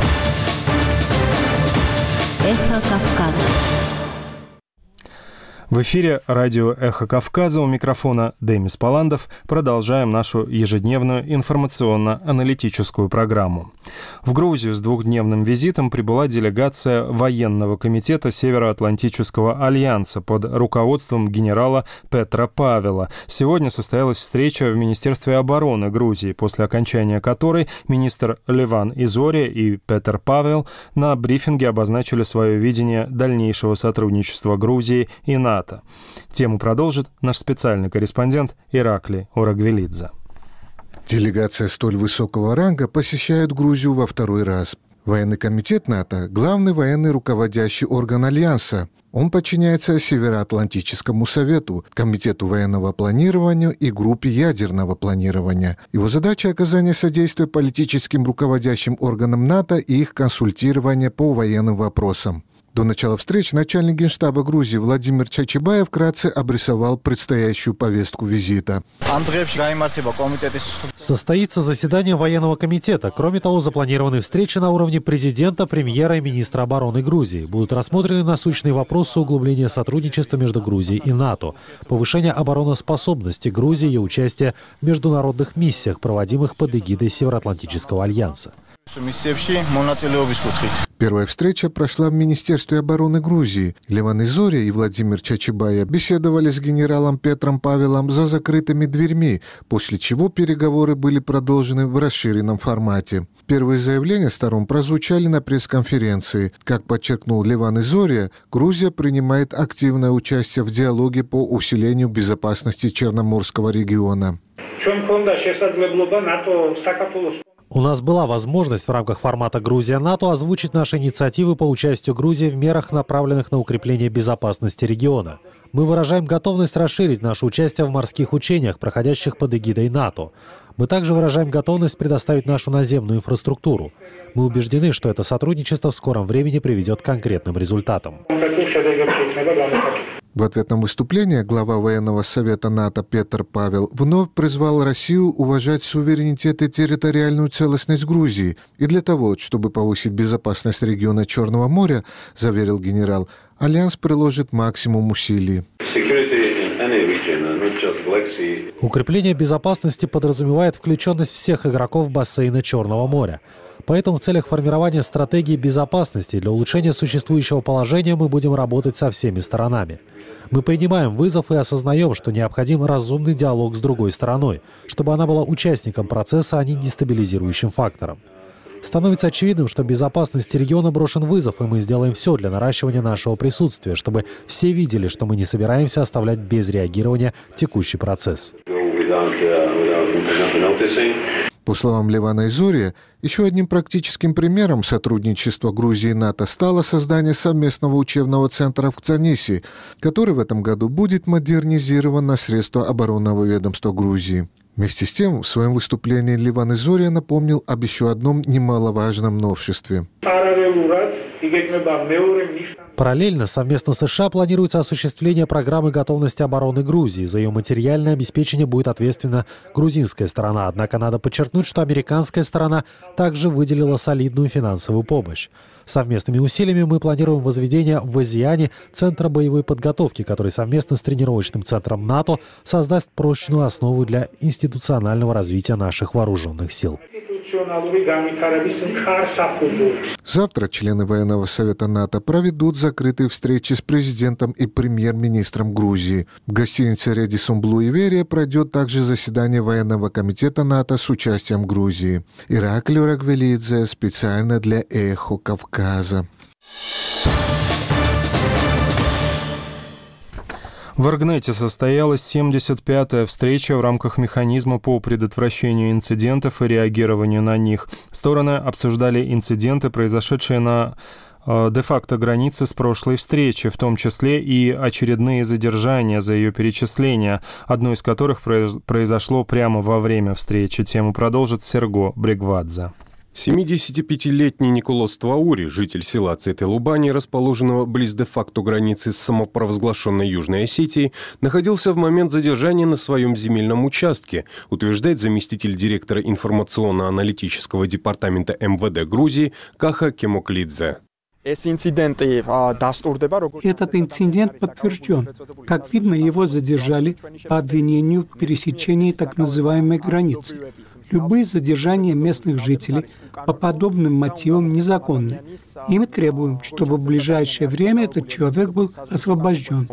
Speaker 7: Эхо Кавказа.
Speaker 1: В эфире радио «Эхо Кавказа», у микрофона Демис Паландов. Продолжаем нашу ежедневную информационно-аналитическую программу. В Грузию с двухдневным визитом прибыла делегация военного комитета Североатлантического альянса под руководством генерала Петра Павела. Сегодня состоялась встреча в Министерстве обороны Грузии, после окончания которой министр Леван Изория и Петр Павел на брифинге обозначили свое видение дальнейшего сотрудничества Грузии и НАТО. Тему продолжит наш специальный корреспондент Ираклий Орагвелидзе.
Speaker 10: Делегация столь высокого ранга посещает Грузию во второй раз. Военный комитет НАТО – главный военный руководящий орган Альянса. Он подчиняется Североатлантическому совету, Комитету военного планирования и группе ядерного планирования. Его задача – оказание содействия политическим руководящим органам НАТО и их консультирование по военным вопросам. До начала встреч начальник Генштаба Грузии Владимир Чачибаев вкратце обрисовал предстоящую повестку визита.
Speaker 8: Состоится заседание военного комитета. Кроме того, запланированы встречи на уровне президента, премьера и министра обороны Грузии. Будут рассмотрены насущные вопросы углубления сотрудничества между Грузией и НАТО, повышения обороноспособности Грузии и участия в международных миссиях, проводимых под эгидой Североатлантического альянса.
Speaker 10: Первая встреча прошла в Министерстве обороны Грузии. Леван Изория и Владимир Чачибаев беседовали с генералом Петром Павелом за закрытыми дверьми, после чего переговоры были продолжены в расширенном формате. Первые заявления сторон прозвучали на пресс-конференции. Как подчеркнул Леван Изория, Грузия принимает активное участие в диалоге по усилению безопасности Черноморского региона.
Speaker 8: У нас была возможность в рамках формата «Грузия-НАТО» озвучить наши инициативы по участию Грузии в мерах, направленных на укрепление безопасности региона. Мы выражаем готовность расширить наше участие в морских учениях, проходящих под эгидой НАТО. Мы также выражаем готовность предоставить нашу наземную инфраструктуру. Мы убеждены, что это сотрудничество в скором времени приведет к конкретным результатам.
Speaker 10: В ответном выступлении глава военного совета НАТО Петр Павел вновь призвал Россию уважать суверенитет и территориальную целостность Грузии. И для того, чтобы повысить безопасность региона Черного моря, заверил генерал, Альянс приложит максимум усилий.
Speaker 8: Укрепление безопасности подразумевает включенность всех игроков бассейна Черного моря. Поэтому в целях формирования стратегии безопасности для улучшения существующего положения мы будем работать со всеми сторонами. Мы принимаем вызов и осознаем, что необходим разумный диалог с другой стороной, чтобы она была участником процесса, а не дестабилизирующим фактором. Становится очевидным, что безопасности региона брошен вызов, и мы сделаем все для наращивания нашего присутствия, чтобы все видели, что мы не собираемся оставлять без реагирования текущий процесс.
Speaker 10: По словам Левана Изория, еще одним практическим примером сотрудничества Грузии и НАТО стало создание совместного учебного центра в Кцаниси, который в этом году будет модернизирован на средства оборонного ведомства Грузии. Вместе с тем, в своем выступлении Леван Изория напомнил об еще одном немаловажном новшестве.
Speaker 8: Параллельно совместно с США планируется осуществление программы готовности обороны Грузии. За ее материальное обеспечение будет ответственна грузинская сторона. Однако надо подчеркнуть, что американская сторона также выделила солидную финансовую помощь. Совместными усилиями мы планируем возведение в Азиане центра боевой подготовки, который совместно с тренировочным центром НАТО создаст прочную основу для институционального развития наших вооруженных сил.
Speaker 10: Завтра члены военного совета НАТО проведут закрытые встречи с президентом и премьер-министром Грузии. В гостинице «Редисон Блу Иверия» пройдет также заседание военного комитета НАТО с участием Грузии. Ираклий Орагвелидзе специально для «Эхо Кавказа».
Speaker 1: В Оргнете состоялась семьдесят пятая встреча в рамках механизма по предотвращению инцидентов и реагированию на них. Стороны обсуждали инциденты, произошедшие на э, де-факто границе с прошлой встречи, в том числе и очередные задержания за ее перечисление, одно из которых произошло прямо во время встречи. Тему продолжит Серго Бригвадзе.
Speaker 13: семидесятипятилетний Николос Тваури, житель села Цейтелубани, расположенного близ де-факто границы с самопровозглашенной Южной Осетией, находился в момент задержания на своем земельном участке, утверждает заместитель директора информационно-аналитического департамента эм вэ дэ Грузии Каха Кемоклидзе.
Speaker 14: Этот инцидент подтвержден. Как видно, его задержали по обвинению в пересечении так называемой границы. Любые задержания местных жителей по подобным мотивам незаконны. И мы требуем, чтобы в ближайшее время этот человек был освобожден.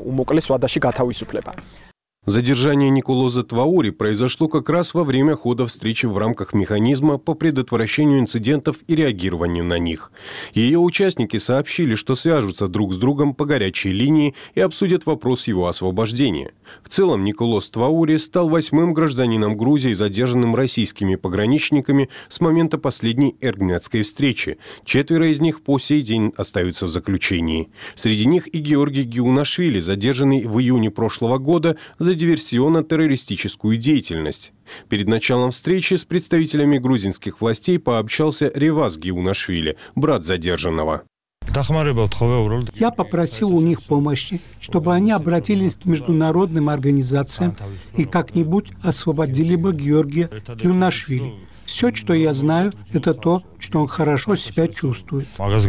Speaker 13: Задержание Николоза Тваури произошло как раз во время хода встречи в рамках механизма по предотвращению инцидентов и реагированию на них. Ее участники сообщили, что свяжутся друг с другом по горячей линии и обсудят вопрос его освобождения. В целом Николоз Тваури стал восьмым гражданином Грузии, задержанным российскими пограничниками с момента последней Эргнетской встречи. Четверо из них по сей день остаются в заключении. Среди них и Георгий Гиунашвили, задержанный в июне прошлого года за диверсионно-террористическую деятельность. Перед началом встречи с представителями грузинских властей пообщался Реваз Гиунашвили, брат задержанного.
Speaker 14: Я попросил у них помощи, чтобы они обратились к международным организациям и как-нибудь освободили бы Георгия Гиунашвили. Все, что я знаю, это то, что он хорошо себя чувствует.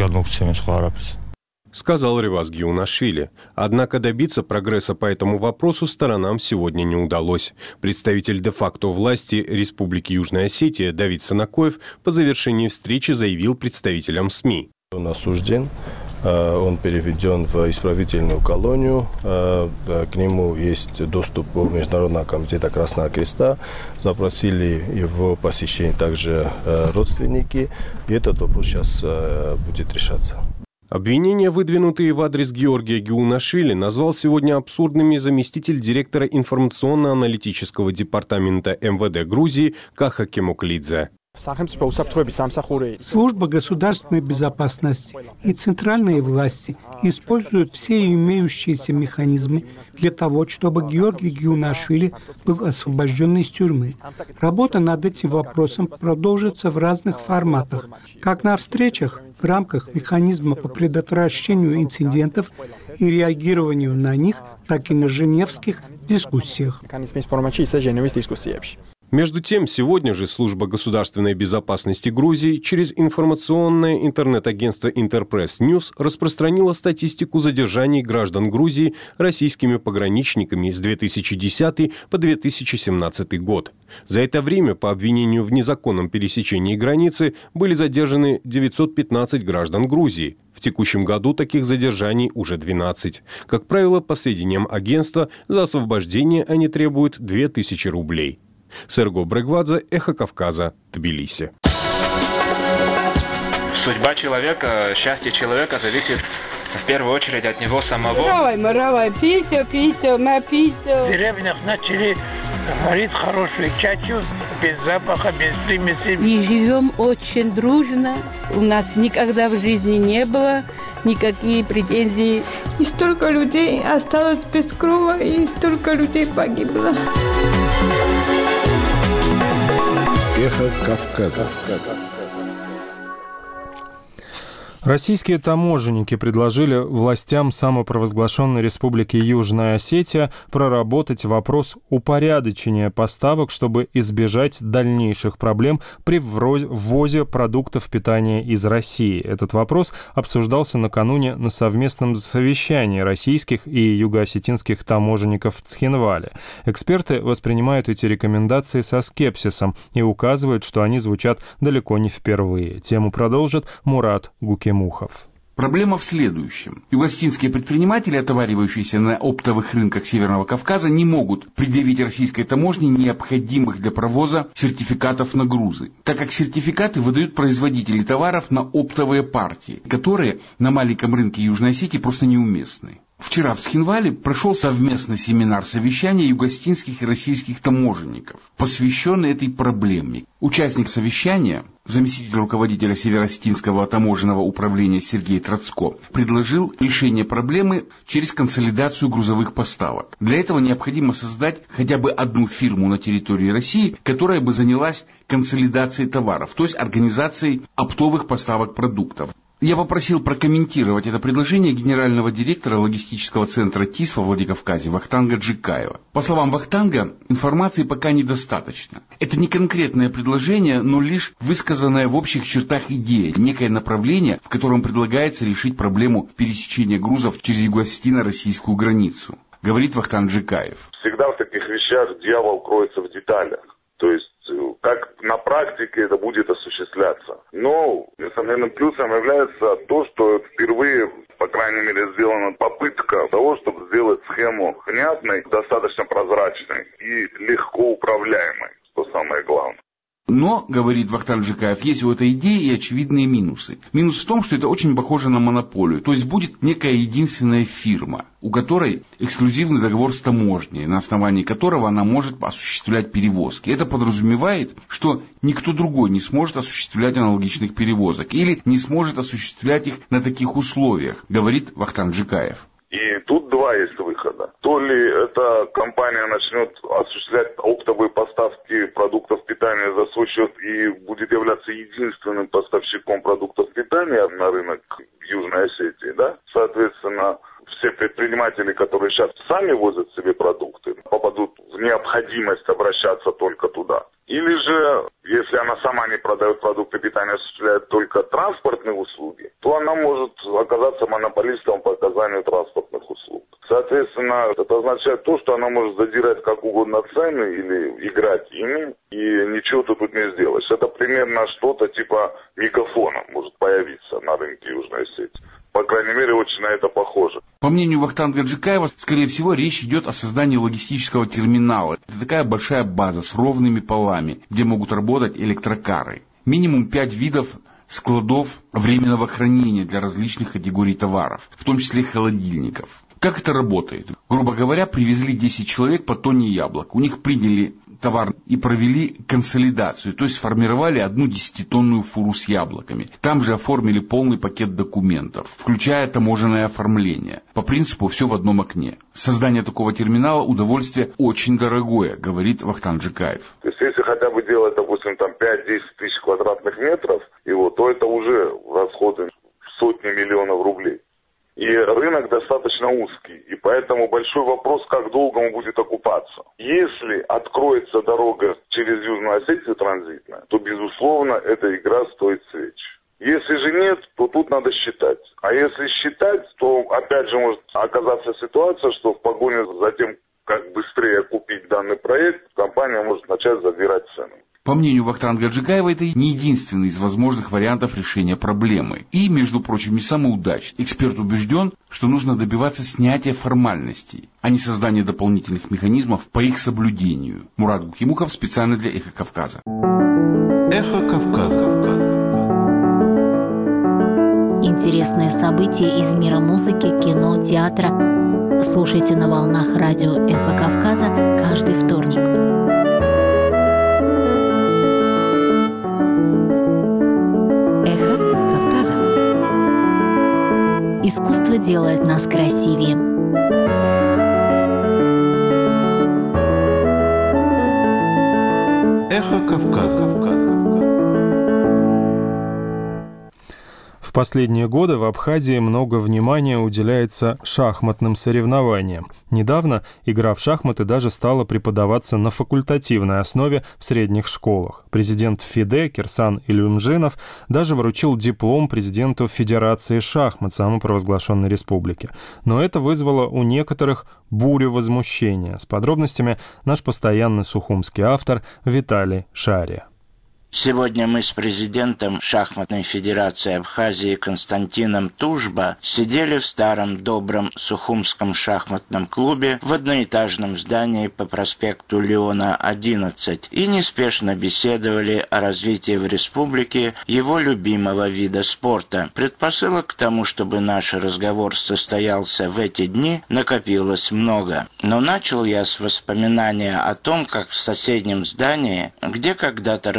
Speaker 13: Сказал Реваз Гиунашвили. Однако добиться прогресса по этому вопросу сторонам сегодня не удалось. Представитель де-факто власти Республики Южная Осетия Давид Санакоев по завершении встречи заявил представителям СМИ.
Speaker 15: Он осужден, он переведен в исправительную колонию, к нему есть доступ у Международного комитета Красного Креста, запросили его посещение также родственники, и этот вопрос сейчас будет решаться.
Speaker 13: Обвинения, выдвинутые в адрес Георгия Гиунашвили, назвал сегодня абсурдными заместитель директора информационно-аналитического департамента эм вэ дэ Грузии Каха Кемоклидзе.
Speaker 14: Служба государственной безопасности и центральные власти используют все имеющиеся механизмы для того, чтобы Георгий Гиунашвили был освобожден из тюрьмы. Работа над этим вопросом продолжится в разных форматах, как на встречах в рамках механизма по предотвращению инцидентов и реагированию на них, так и на женевских дискуссиях.
Speaker 13: Между тем, сегодня же служба государственной безопасности Грузии через информационное интернет-агентство Интерпресс Ньюс распространила статистику задержаний граждан Грузии российскими пограничниками с две тысячи десятого по две тысячи семнадцатый год. За это время по обвинению в незаконном пересечении границы были задержаны девятьсот пятнадцать граждан Грузии. В текущем году таких задержаний уже двенадцать. Как правило, по сведениям агентства, за освобождение они требуют две тысячи рублей. Серго Брегвадзе, Эхо Кавказа, Тбилиси.
Speaker 16: Судьба человека, счастье человека зависит в первую очередь от него самого.
Speaker 17: В
Speaker 18: деревнях начали варить хорошую чачу, без запаха, без примесей.
Speaker 17: И живем очень дружно. У нас никогда в жизни не было никаких претензий.
Speaker 19: И столько людей осталось без крова, и столько людей погибло.
Speaker 6: Эхо Кавказа.
Speaker 1: Российские таможенники предложили властям самопровозглашенной Республики Южная Осетия проработать вопрос упорядочения поставок, чтобы избежать дальнейших проблем при ввозе продуктов питания из России. Этот вопрос обсуждался накануне на совместном совещании российских и юго-осетинских таможенников в Цхинвале. Эксперты воспринимают эти рекомендации со скепсисом и указывают, что они звучат далеко не впервые. Тему продолжит Мурат Гукимухов.
Speaker 20: Проблема в следующем. Юго-осетинские предприниматели, отоваривающиеся на оптовых рынках Северного Кавказа, не могут предъявить российской таможне необходимых для провоза сертификатов на грузы, так как сертификаты выдают производители товаров на оптовые партии, которые на маленьком рынке Южной Осетии просто неуместны. Вчера в Цхинвале прошел совместный семинар совещания юго-осетинских и российских таможенников, посвященный этой проблеме. Участник совещания, заместитель руководителя Северо-Осетинского таможенного управления Сергей Троцко, предложил решение проблемы через консолидацию грузовых поставок. Для этого необходимо создать хотя бы одну фирму на территории России, которая бы занялась консолидацией товаров, то есть организацией оптовых поставок продуктов. Я попросил прокомментировать это предложение генерального директора логистического центра ТИС во Владикавказе Вахтанга Джикаева. По словам Вахтанга, информации пока недостаточно. Это не конкретное предложение, но лишь высказанная в общих чертах идея, некое направление, в котором предлагается решить проблему пересечения грузов через юго-осетино-российскую границу, говорит Вахтанг Джикаев.
Speaker 21: Всегда в таких вещах дьявол кроется в деталях. То есть как на практике это будет осуществляться. Но несомненным плюсом является то, что впервые, по крайней мере, сделана попытка того, чтобы сделать схему внятной, достаточно прозрачной и легко управляемой, что самое главное.
Speaker 20: Но, говорит Вахтанг Джикаев, есть у этой идеи и очевидные минусы. Минус в том, что это очень похоже на монополию. То есть будет некая единственная фирма, у которой эксклюзивный договор с таможней, на основании которого она может осуществлять перевозки. Это подразумевает, что никто другой не сможет осуществлять аналогичных перевозок или не сможет осуществлять их на таких условиях, говорит Вахтанг Джикаев.
Speaker 21: И тут два есть выхода. То ли эта компания начнет осуществлять оптовые поставки продуктов питания за свой счет и будет являться единственным поставщиком продуктов питания на рынок Южной Осетии, да? Соответственно, все предприниматели, которые сейчас сами возят себе продукты, попадут в необходимость обращаться только туда. Или же, если она сама не продает продукты питания, осуществляет только транспортные услуги, то она может оказаться монополистом по оказанию транспортных услуг. Соответственно, это означает то, что она может задирать как угодно цены или играть ими, и ничего ты тут не сделаешь. Это примерно что-то типа мегафона может появиться на рынке Южной Осетии. По крайней мере, очень на это похоже.
Speaker 20: По мнению Вахтанга Джикаева, скорее всего, речь идет о создании логистического терминала. Это такая большая база с ровными полами, где могут работать электрокары. Минимум пять видов складов временного хранения для различных категорий товаров, в том числе холодильников. Как это работает? Грубо говоря, привезли десять человек по тонне яблок. У них приняли товар и провели консолидацию, то есть сформировали одну десятитонную фуру с яблоками. Там же оформили полный пакет документов, включая таможенное оформление. По принципу все в одном окне. Создание такого терминала удовольствие очень дорогое, говорит Вахтанг Джикаев.
Speaker 21: То есть если хотя бы делать, допустим, там пять-десять тысяч квадратных метров, его, то это уже расходы в сотни миллионов рублей. И рынок достаточно узкий, и поэтому большой вопрос, как долго он будет окупаться. Если откроется дорога через Южную Осетию транзитная, то, безусловно, эта игра стоит свеч. Если же нет, то тут надо считать. А если считать, то опять же может оказаться ситуация, что в погоне за тем, как быстрее купить данный проект, компания может начать задирать цены.
Speaker 20: По мнению Вахтанга Джикаева, это не единственный из возможных вариантов решения проблемы. И, между прочим, не самый удачный. Эксперт убежден, что нужно добиваться снятия формальностей, а не создания дополнительных механизмов по их соблюдению. Мурат Гукимухов специально для «Эхо Кавказа».
Speaker 6: «Эхо Кавказа».
Speaker 7: Интересные события из мира музыки, кино, театра. Слушайте на волнах радио «Эхо Кавказа» каждый вторник. Искусство делает нас красивее.
Speaker 6: Эхо Кавказа.
Speaker 1: В последние годы в Абхазии много внимания уделяется шахматным соревнованиям. Недавно игра в шахматы даже стала преподаваться на факультативной основе в средних школах. Президент ФИДЕ Кирсан Илюмжинов даже вручил диплом президенту Федерации шахмат самопровозглашенной республики. Но это вызвало у некоторых бурю возмущения. С подробностями наш постоянный сухумский автор Виталий Шария.
Speaker 22: Сегодня мы с президентом Шахматной Федерации Абхазии Константином Тужба сидели в старом добром Сухумском шахматном клубе в одноэтажном здании по проспекту Леона, одиннадцать, и неспешно беседовали о развитии в республике его любимого вида спорта. Предпосылок к тому, чтобы наш разговор состоялся в эти дни, накопилось много. Но начал я с воспоминания о том, как в соседнем здании, где когда-то размещался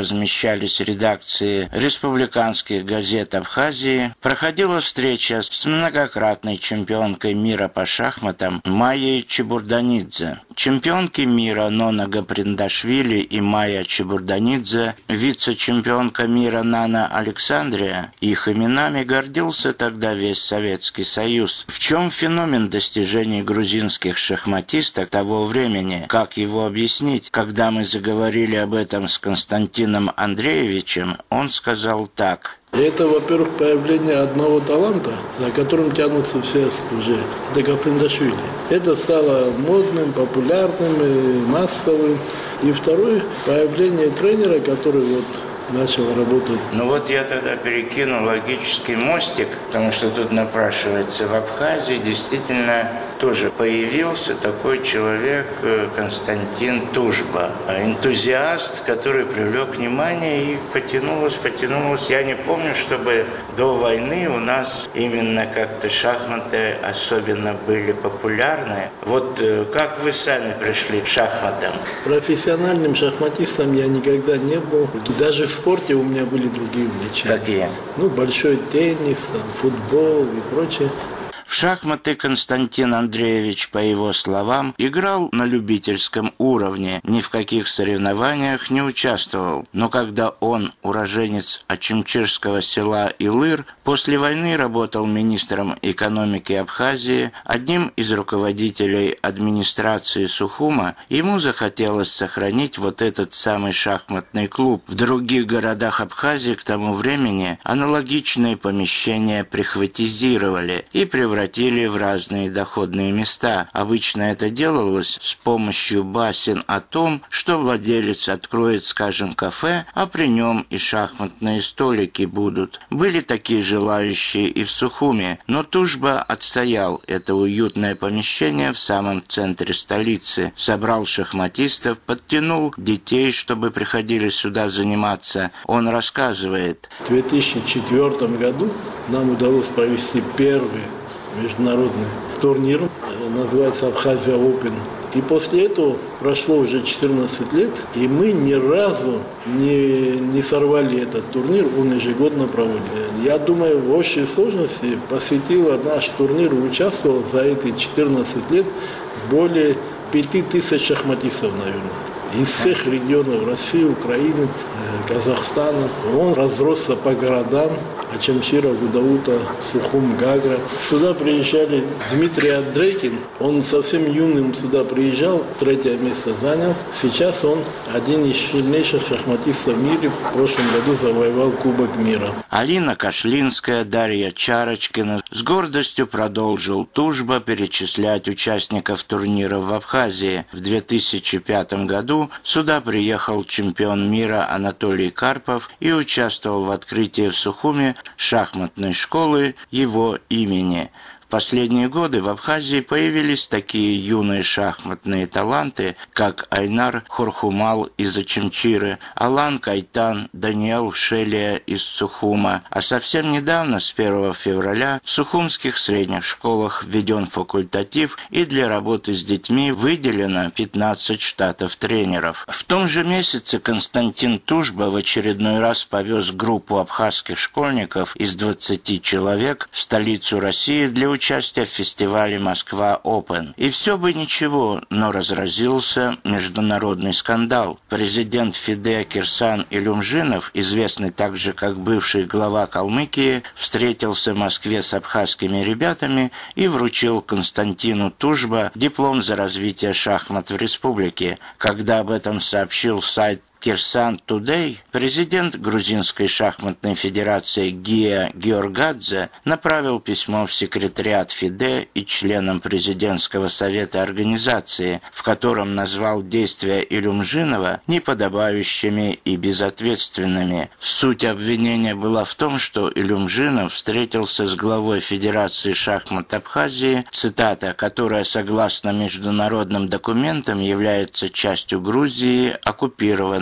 Speaker 22: совещались редакции республиканских газет Абхазии, проходила встреча с многократной чемпионкой мира по шахматам Майей Чебурданидзе. Чемпионки мира Нона Гаприндашвили и Майя Чебурданидзе, вице-чемпионка мира Нана Александрия, их именами гордился тогда весь Советский Союз. В чем феномен достижений грузинских шахматисток того времени? Как его объяснить? Когда мы заговорили об этом с Константином Андреевичем, он сказал так.
Speaker 3: Это, во-первых, появление одного таланта, за которым тянутся все уже. Это Гаприндашвили. Это стало модным, популярным и массовым. И второе, появление тренера, который вот начал работать.
Speaker 22: Ну вот я тогда перекину логический мостик, потому что тут напрашивается в Абхазии действительно тоже появился такой человек Константин Тужба. Энтузиаст, который привлек внимание и потянулось, потянулось. Я не помню, чтобы до войны у нас именно как-то шахматы особенно были популярны. Вот как вы сами пришли к шахматам?
Speaker 3: Профессиональным шахматистом я никогда не был. Даже в спорте у меня были другие увлечения.
Speaker 22: Какие?
Speaker 3: Ну, большой теннис, там, футбол и прочее.
Speaker 22: В шахматы Константин Андреевич, по его словам, играл на любительском уровне, ни в каких соревнованиях не участвовал. Но когда он, уроженец Очимчирского села Илыр, после войны работал министром экономики Абхазии, одним из руководителей администрации Сухума, ему захотелось сохранить вот этот самый шахматный клуб. В других городах Абхазии к тому времени аналогичные помещения прихватизировали и превратили в разные доходные места. Обычно это делалось с помощью басен о том, что владелец откроет, скажем, кафе, а при нем и шахматные столики будут. Были такие желающие и в Сухуме, но Тужба отстоял это уютное помещение в самом центре столицы, собрал шахматистов, подтянул детей, чтобы приходили сюда заниматься. Он рассказывает.
Speaker 3: В две тысячи четвёртом году нам удалось провести первый международный турнир, называется Абхазия Open. И после этого прошло уже четырнадцать лет, и мы ни разу не, не сорвали этот турнир, он ежегодно проводит. Я думаю, в общей сложности посетила наш турнир и участвовал за эти четырнадцать лет более пяти тысяч шахматистов, наверное. Из всех регионов России, Украины, Казахстана. Он разросся по городам. Очимчира, Гудаута, Сухум, Гагра. Сюда приезжали Дмитрий Андрейкин. Он совсем юным сюда приезжал, третье место занял. Сейчас он один из сильнейших шахматистов в мире. В прошлом году завоевал Кубок мира.
Speaker 22: Алина Кашлинская, Дарья Чарочкина с гордостью продолжил Тужба перечислять участников турнира в Абхазии. В две тысячи пятом году сюда приехал чемпион мира Анатолий Карпов и участвовал в открытии в Сухуме шахматной школы его имени. В последние годы в Абхазии появились такие юные шахматные таланты, как Айнар Хорхумал из Очимчиры, Алан Кайтан, Даниэл Шелия из Сухума. А совсем недавно, с первого февраля, в сухумских средних школах введен факультатив, и для работы с детьми выделено пятнадцать штатов тренеров. В том же месяце Константин Тужба в очередной раз повез группу абхазских школьников из двадцати человек в столицу России для участия участие в фестивале «Москва Open». И все бы ничего, но разразился международный скандал. Президент ФИДЕ Кирсан Илюмжинов, известный также как бывший глава Калмыкии, встретился в Москве с абхазскими ребятами и вручил Константину Тужба диплом за развитие шахмат в республике. Когда об этом сообщил сайт Кирсан Тудей, президент Грузинской шахматной федерации Гия Георгадзе направил письмо в секретариат ФИДЕ и членам президентского совета организации, в котором назвал действия Илюмжинова неподобающими и безответственными. Суть обвинения была в том, что Илюмжинов встретился с главой Федерации шахмат Абхазии, цитата, которая, согласно международным документам, является частью Грузии, оккупированной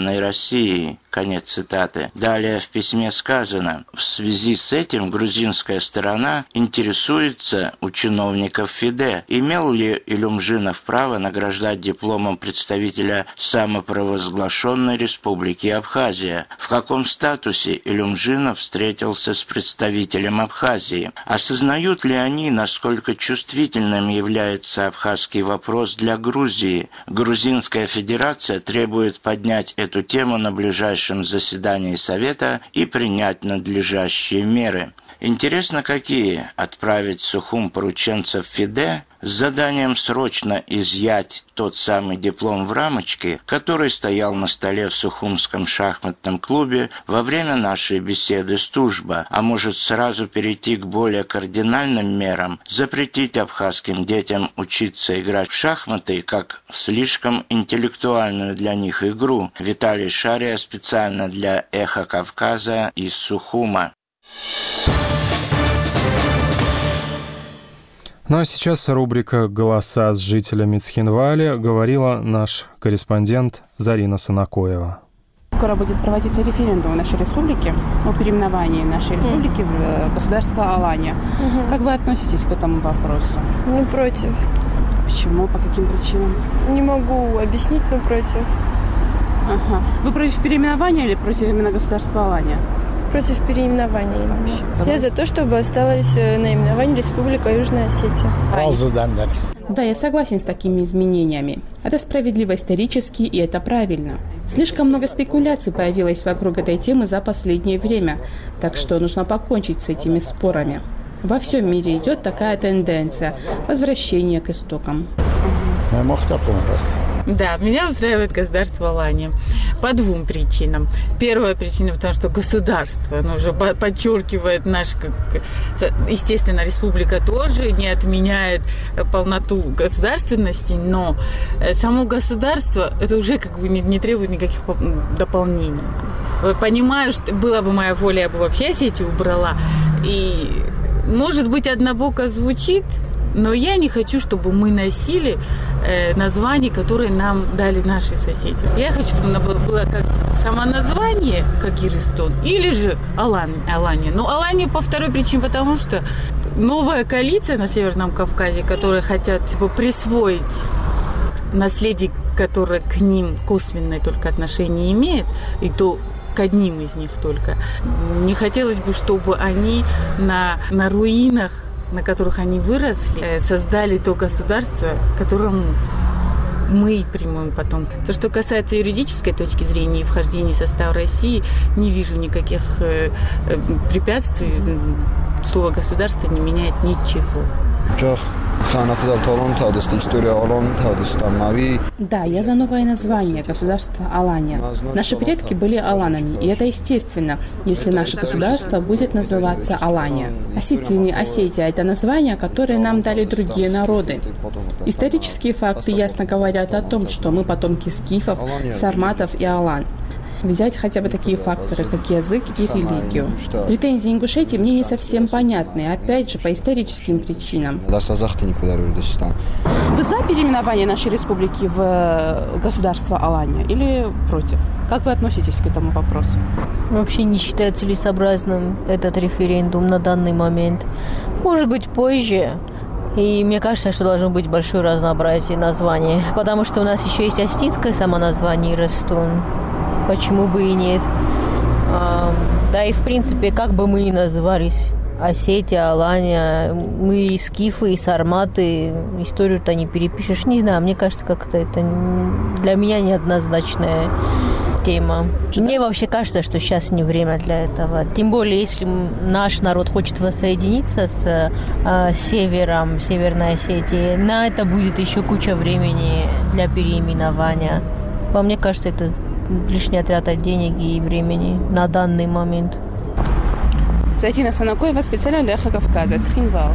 Speaker 22: современной России». Конец цитаты. Далее в письме сказано: в связи с этим грузинская сторона интересуется у чиновников ФИДЕ, имел ли Илюмжинов право награждать дипломом представителя самопровозглашенной республики Абхазия, в каком статусе Илюмжинов встретился с представителем Абхазии, осознают ли они, насколько чувствительным является абхазский вопрос для Грузии. Грузинская Федерация требует поднять эту тему на ближайшем заседании Совета и принять надлежащие меры. Интересно, какие? Отправить Сухум порученцев ФИДЕ с заданием срочно изъять тот самый диплом в рамочке, который стоял на столе в Сухумском шахматном клубе во время нашей беседы с Тужба, а может сразу перейти к более кардинальным мерам, запретить абхазским детям учиться играть в шахматы как в слишком интеллектуальную для них игру. Виталий Шария специально для «Эхо Кавказа» из Сухума.
Speaker 1: Ну а сейчас рубрика «Голоса с жителями Цхинвали», говорила наш корреспондент Зарина Санакоева.
Speaker 4: Скоро будет проводиться референдум в нашей республике о переименовании нашей республики в государство Алания. Угу. Как вы относитесь к этому вопросу?
Speaker 5: Не против.
Speaker 4: Почему? По каким причинам?
Speaker 5: Не могу объяснить, но против.
Speaker 4: Ага. Вы против переименования или против именно государства Алания?
Speaker 5: Против переименования именно. Я за то, чтобы осталось наименование Республика Южная Осетия.
Speaker 4: Да, я согласен с такими изменениями. Это справедливо исторически, и это правильно. Слишком много спекуляций появилось вокруг этой темы за последнее время, так что нужно покончить с этими спорами. Во всем мире идет такая тенденция – возвращение к истокам.
Speaker 23: Да, меня устраивает государство Алания по двум причинам. Первая причина, потому что государство, оно уже подчеркивает наш, как, естественно, республика тоже не отменяет полноту государственности, но само государство, это уже как бы не, не требует никаких дополнений. Понимаю, что была бы моя воля, я бы вообще Осетию убрала. И, может быть, однобоко звучит, но я не хочу, чтобы мы носили э, названия, которые нам дали наши соседи. Я хочу, чтобы оно было, было как само название, как Гиристон, или же Алан, Алания. Но Алания по второй причине, потому что новая коалиция на Северном Кавказе, которые хотят типа, присвоить наследие, которое к ним косвенное только отношение имеет, и то к одним из них только. Не хотелось бы, чтобы они на, на руинах, на которых они выросли, создали то государство, которому мы примем потом. То, что касается юридической точки зрения и вхождения в состав России, не вижу никаких э, э, препятствий. Слово «государство» не меняет ничего.
Speaker 4: Да, я за новое название государства Алания. Наши предки были аланами, и это естественно, если наше государство будет называться Алания. Осетия, Осетия – это название, которое нам дали другие народы. Исторические факты ясно говорят о том, что мы потомки скифов, сарматов и алан. Взять хотя бы такие факторы, как язык и религию. Претензии Ингушетии мне не совсем понятны, опять же, по историческим причинам. Вы за переименование нашей республики в государство Алания или против? Как вы относитесь к этому вопросу?
Speaker 24: Вообще не считаю целесообразным этот референдум на данный момент. Может быть, позже. И мне кажется, что должно быть большое разнообразие названий, потому что у нас еще есть осетинское самоназвание Ростон. Почему бы и нет? А, да и в принципе, как бы мы ни назывались, Осетия, Алания, мы и скифы, и сарматы, историю-то не перепишешь. Не знаю, мне кажется, как-то это для меня неоднозначная тема. Мне вообще кажется, что сейчас не время для этого. Тем более, если наш народ хочет воссоединиться с э, севером, Северной Осетии, на это будет еще куча времени для переименования. По мне кажется, это лишняя трата денег и времени на данный момент.
Speaker 4: Зарина Санакоева, специально для «Эхо Кавказа», Цхинвал.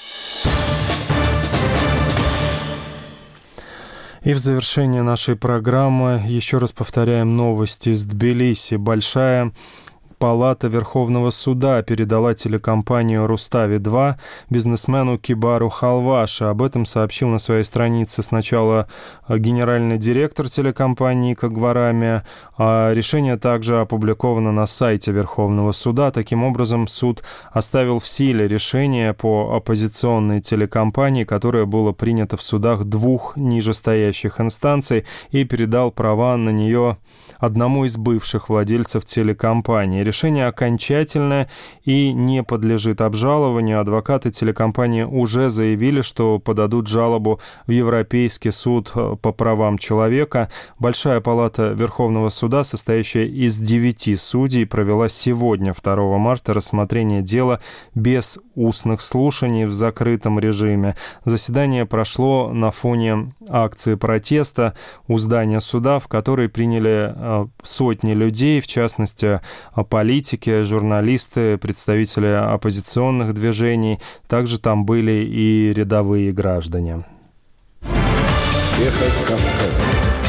Speaker 1: И в завершение нашей программы еще раз повторяем новости из Тбилиси. Большая палата Верховного суда передала телекомпанию «Рустави-два» бизнесмену Кибару Халваши. Об этом сообщил на своей странице сначала генеральный директор телекомпании Кагварами. А решение также опубликовано на сайте Верховного суда. Таким образом, суд оставил в силе решение по оппозиционной телекомпании, которое было принято в судах двух нижестоящих инстанций, и передал права на нее одному из бывших владельцев телекомпании. Решение окончательное и не подлежит обжалованию. Адвокаты телекомпании уже заявили, что подадут жалобу в Европейский суд по правам человека. Большая палата Верховного суда, состоящая из девяти судей, провела сегодня, второго марта, рассмотрение дела без устных слушаний в закрытом режиме. Заседание прошло на фоне акции протеста у здания суда, в которой приняли сотни людей, в частности, политики, журналисты, представители оппозиционных движений. Также там были и рядовые граждане.
Speaker 6: Эхо Кавказа.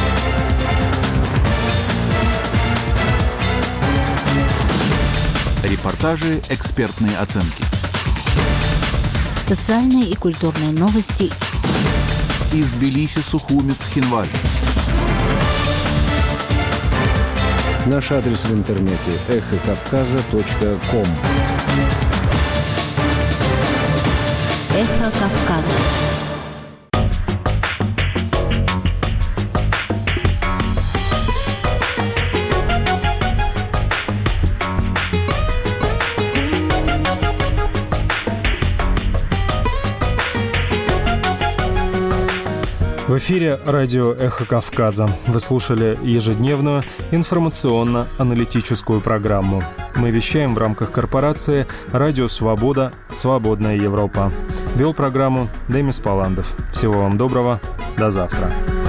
Speaker 2: Репортажи, экспертные оценки.
Speaker 7: Социальные и культурные новости.
Speaker 2: Из Тбилиси, Сухумец, Хинвали.
Speaker 9: Наш адрес в интернете эхо кавказа точка ком.
Speaker 7: Эхо Кавказа.
Speaker 1: В эфире радио «Эхо Кавказа». Вы слушали ежедневную информационно-аналитическую программу. Мы вещаем в рамках корпорации «Радио Свобода. Свободная Европа». Вел программу Демис Паландов. Всего вам доброго. До завтра.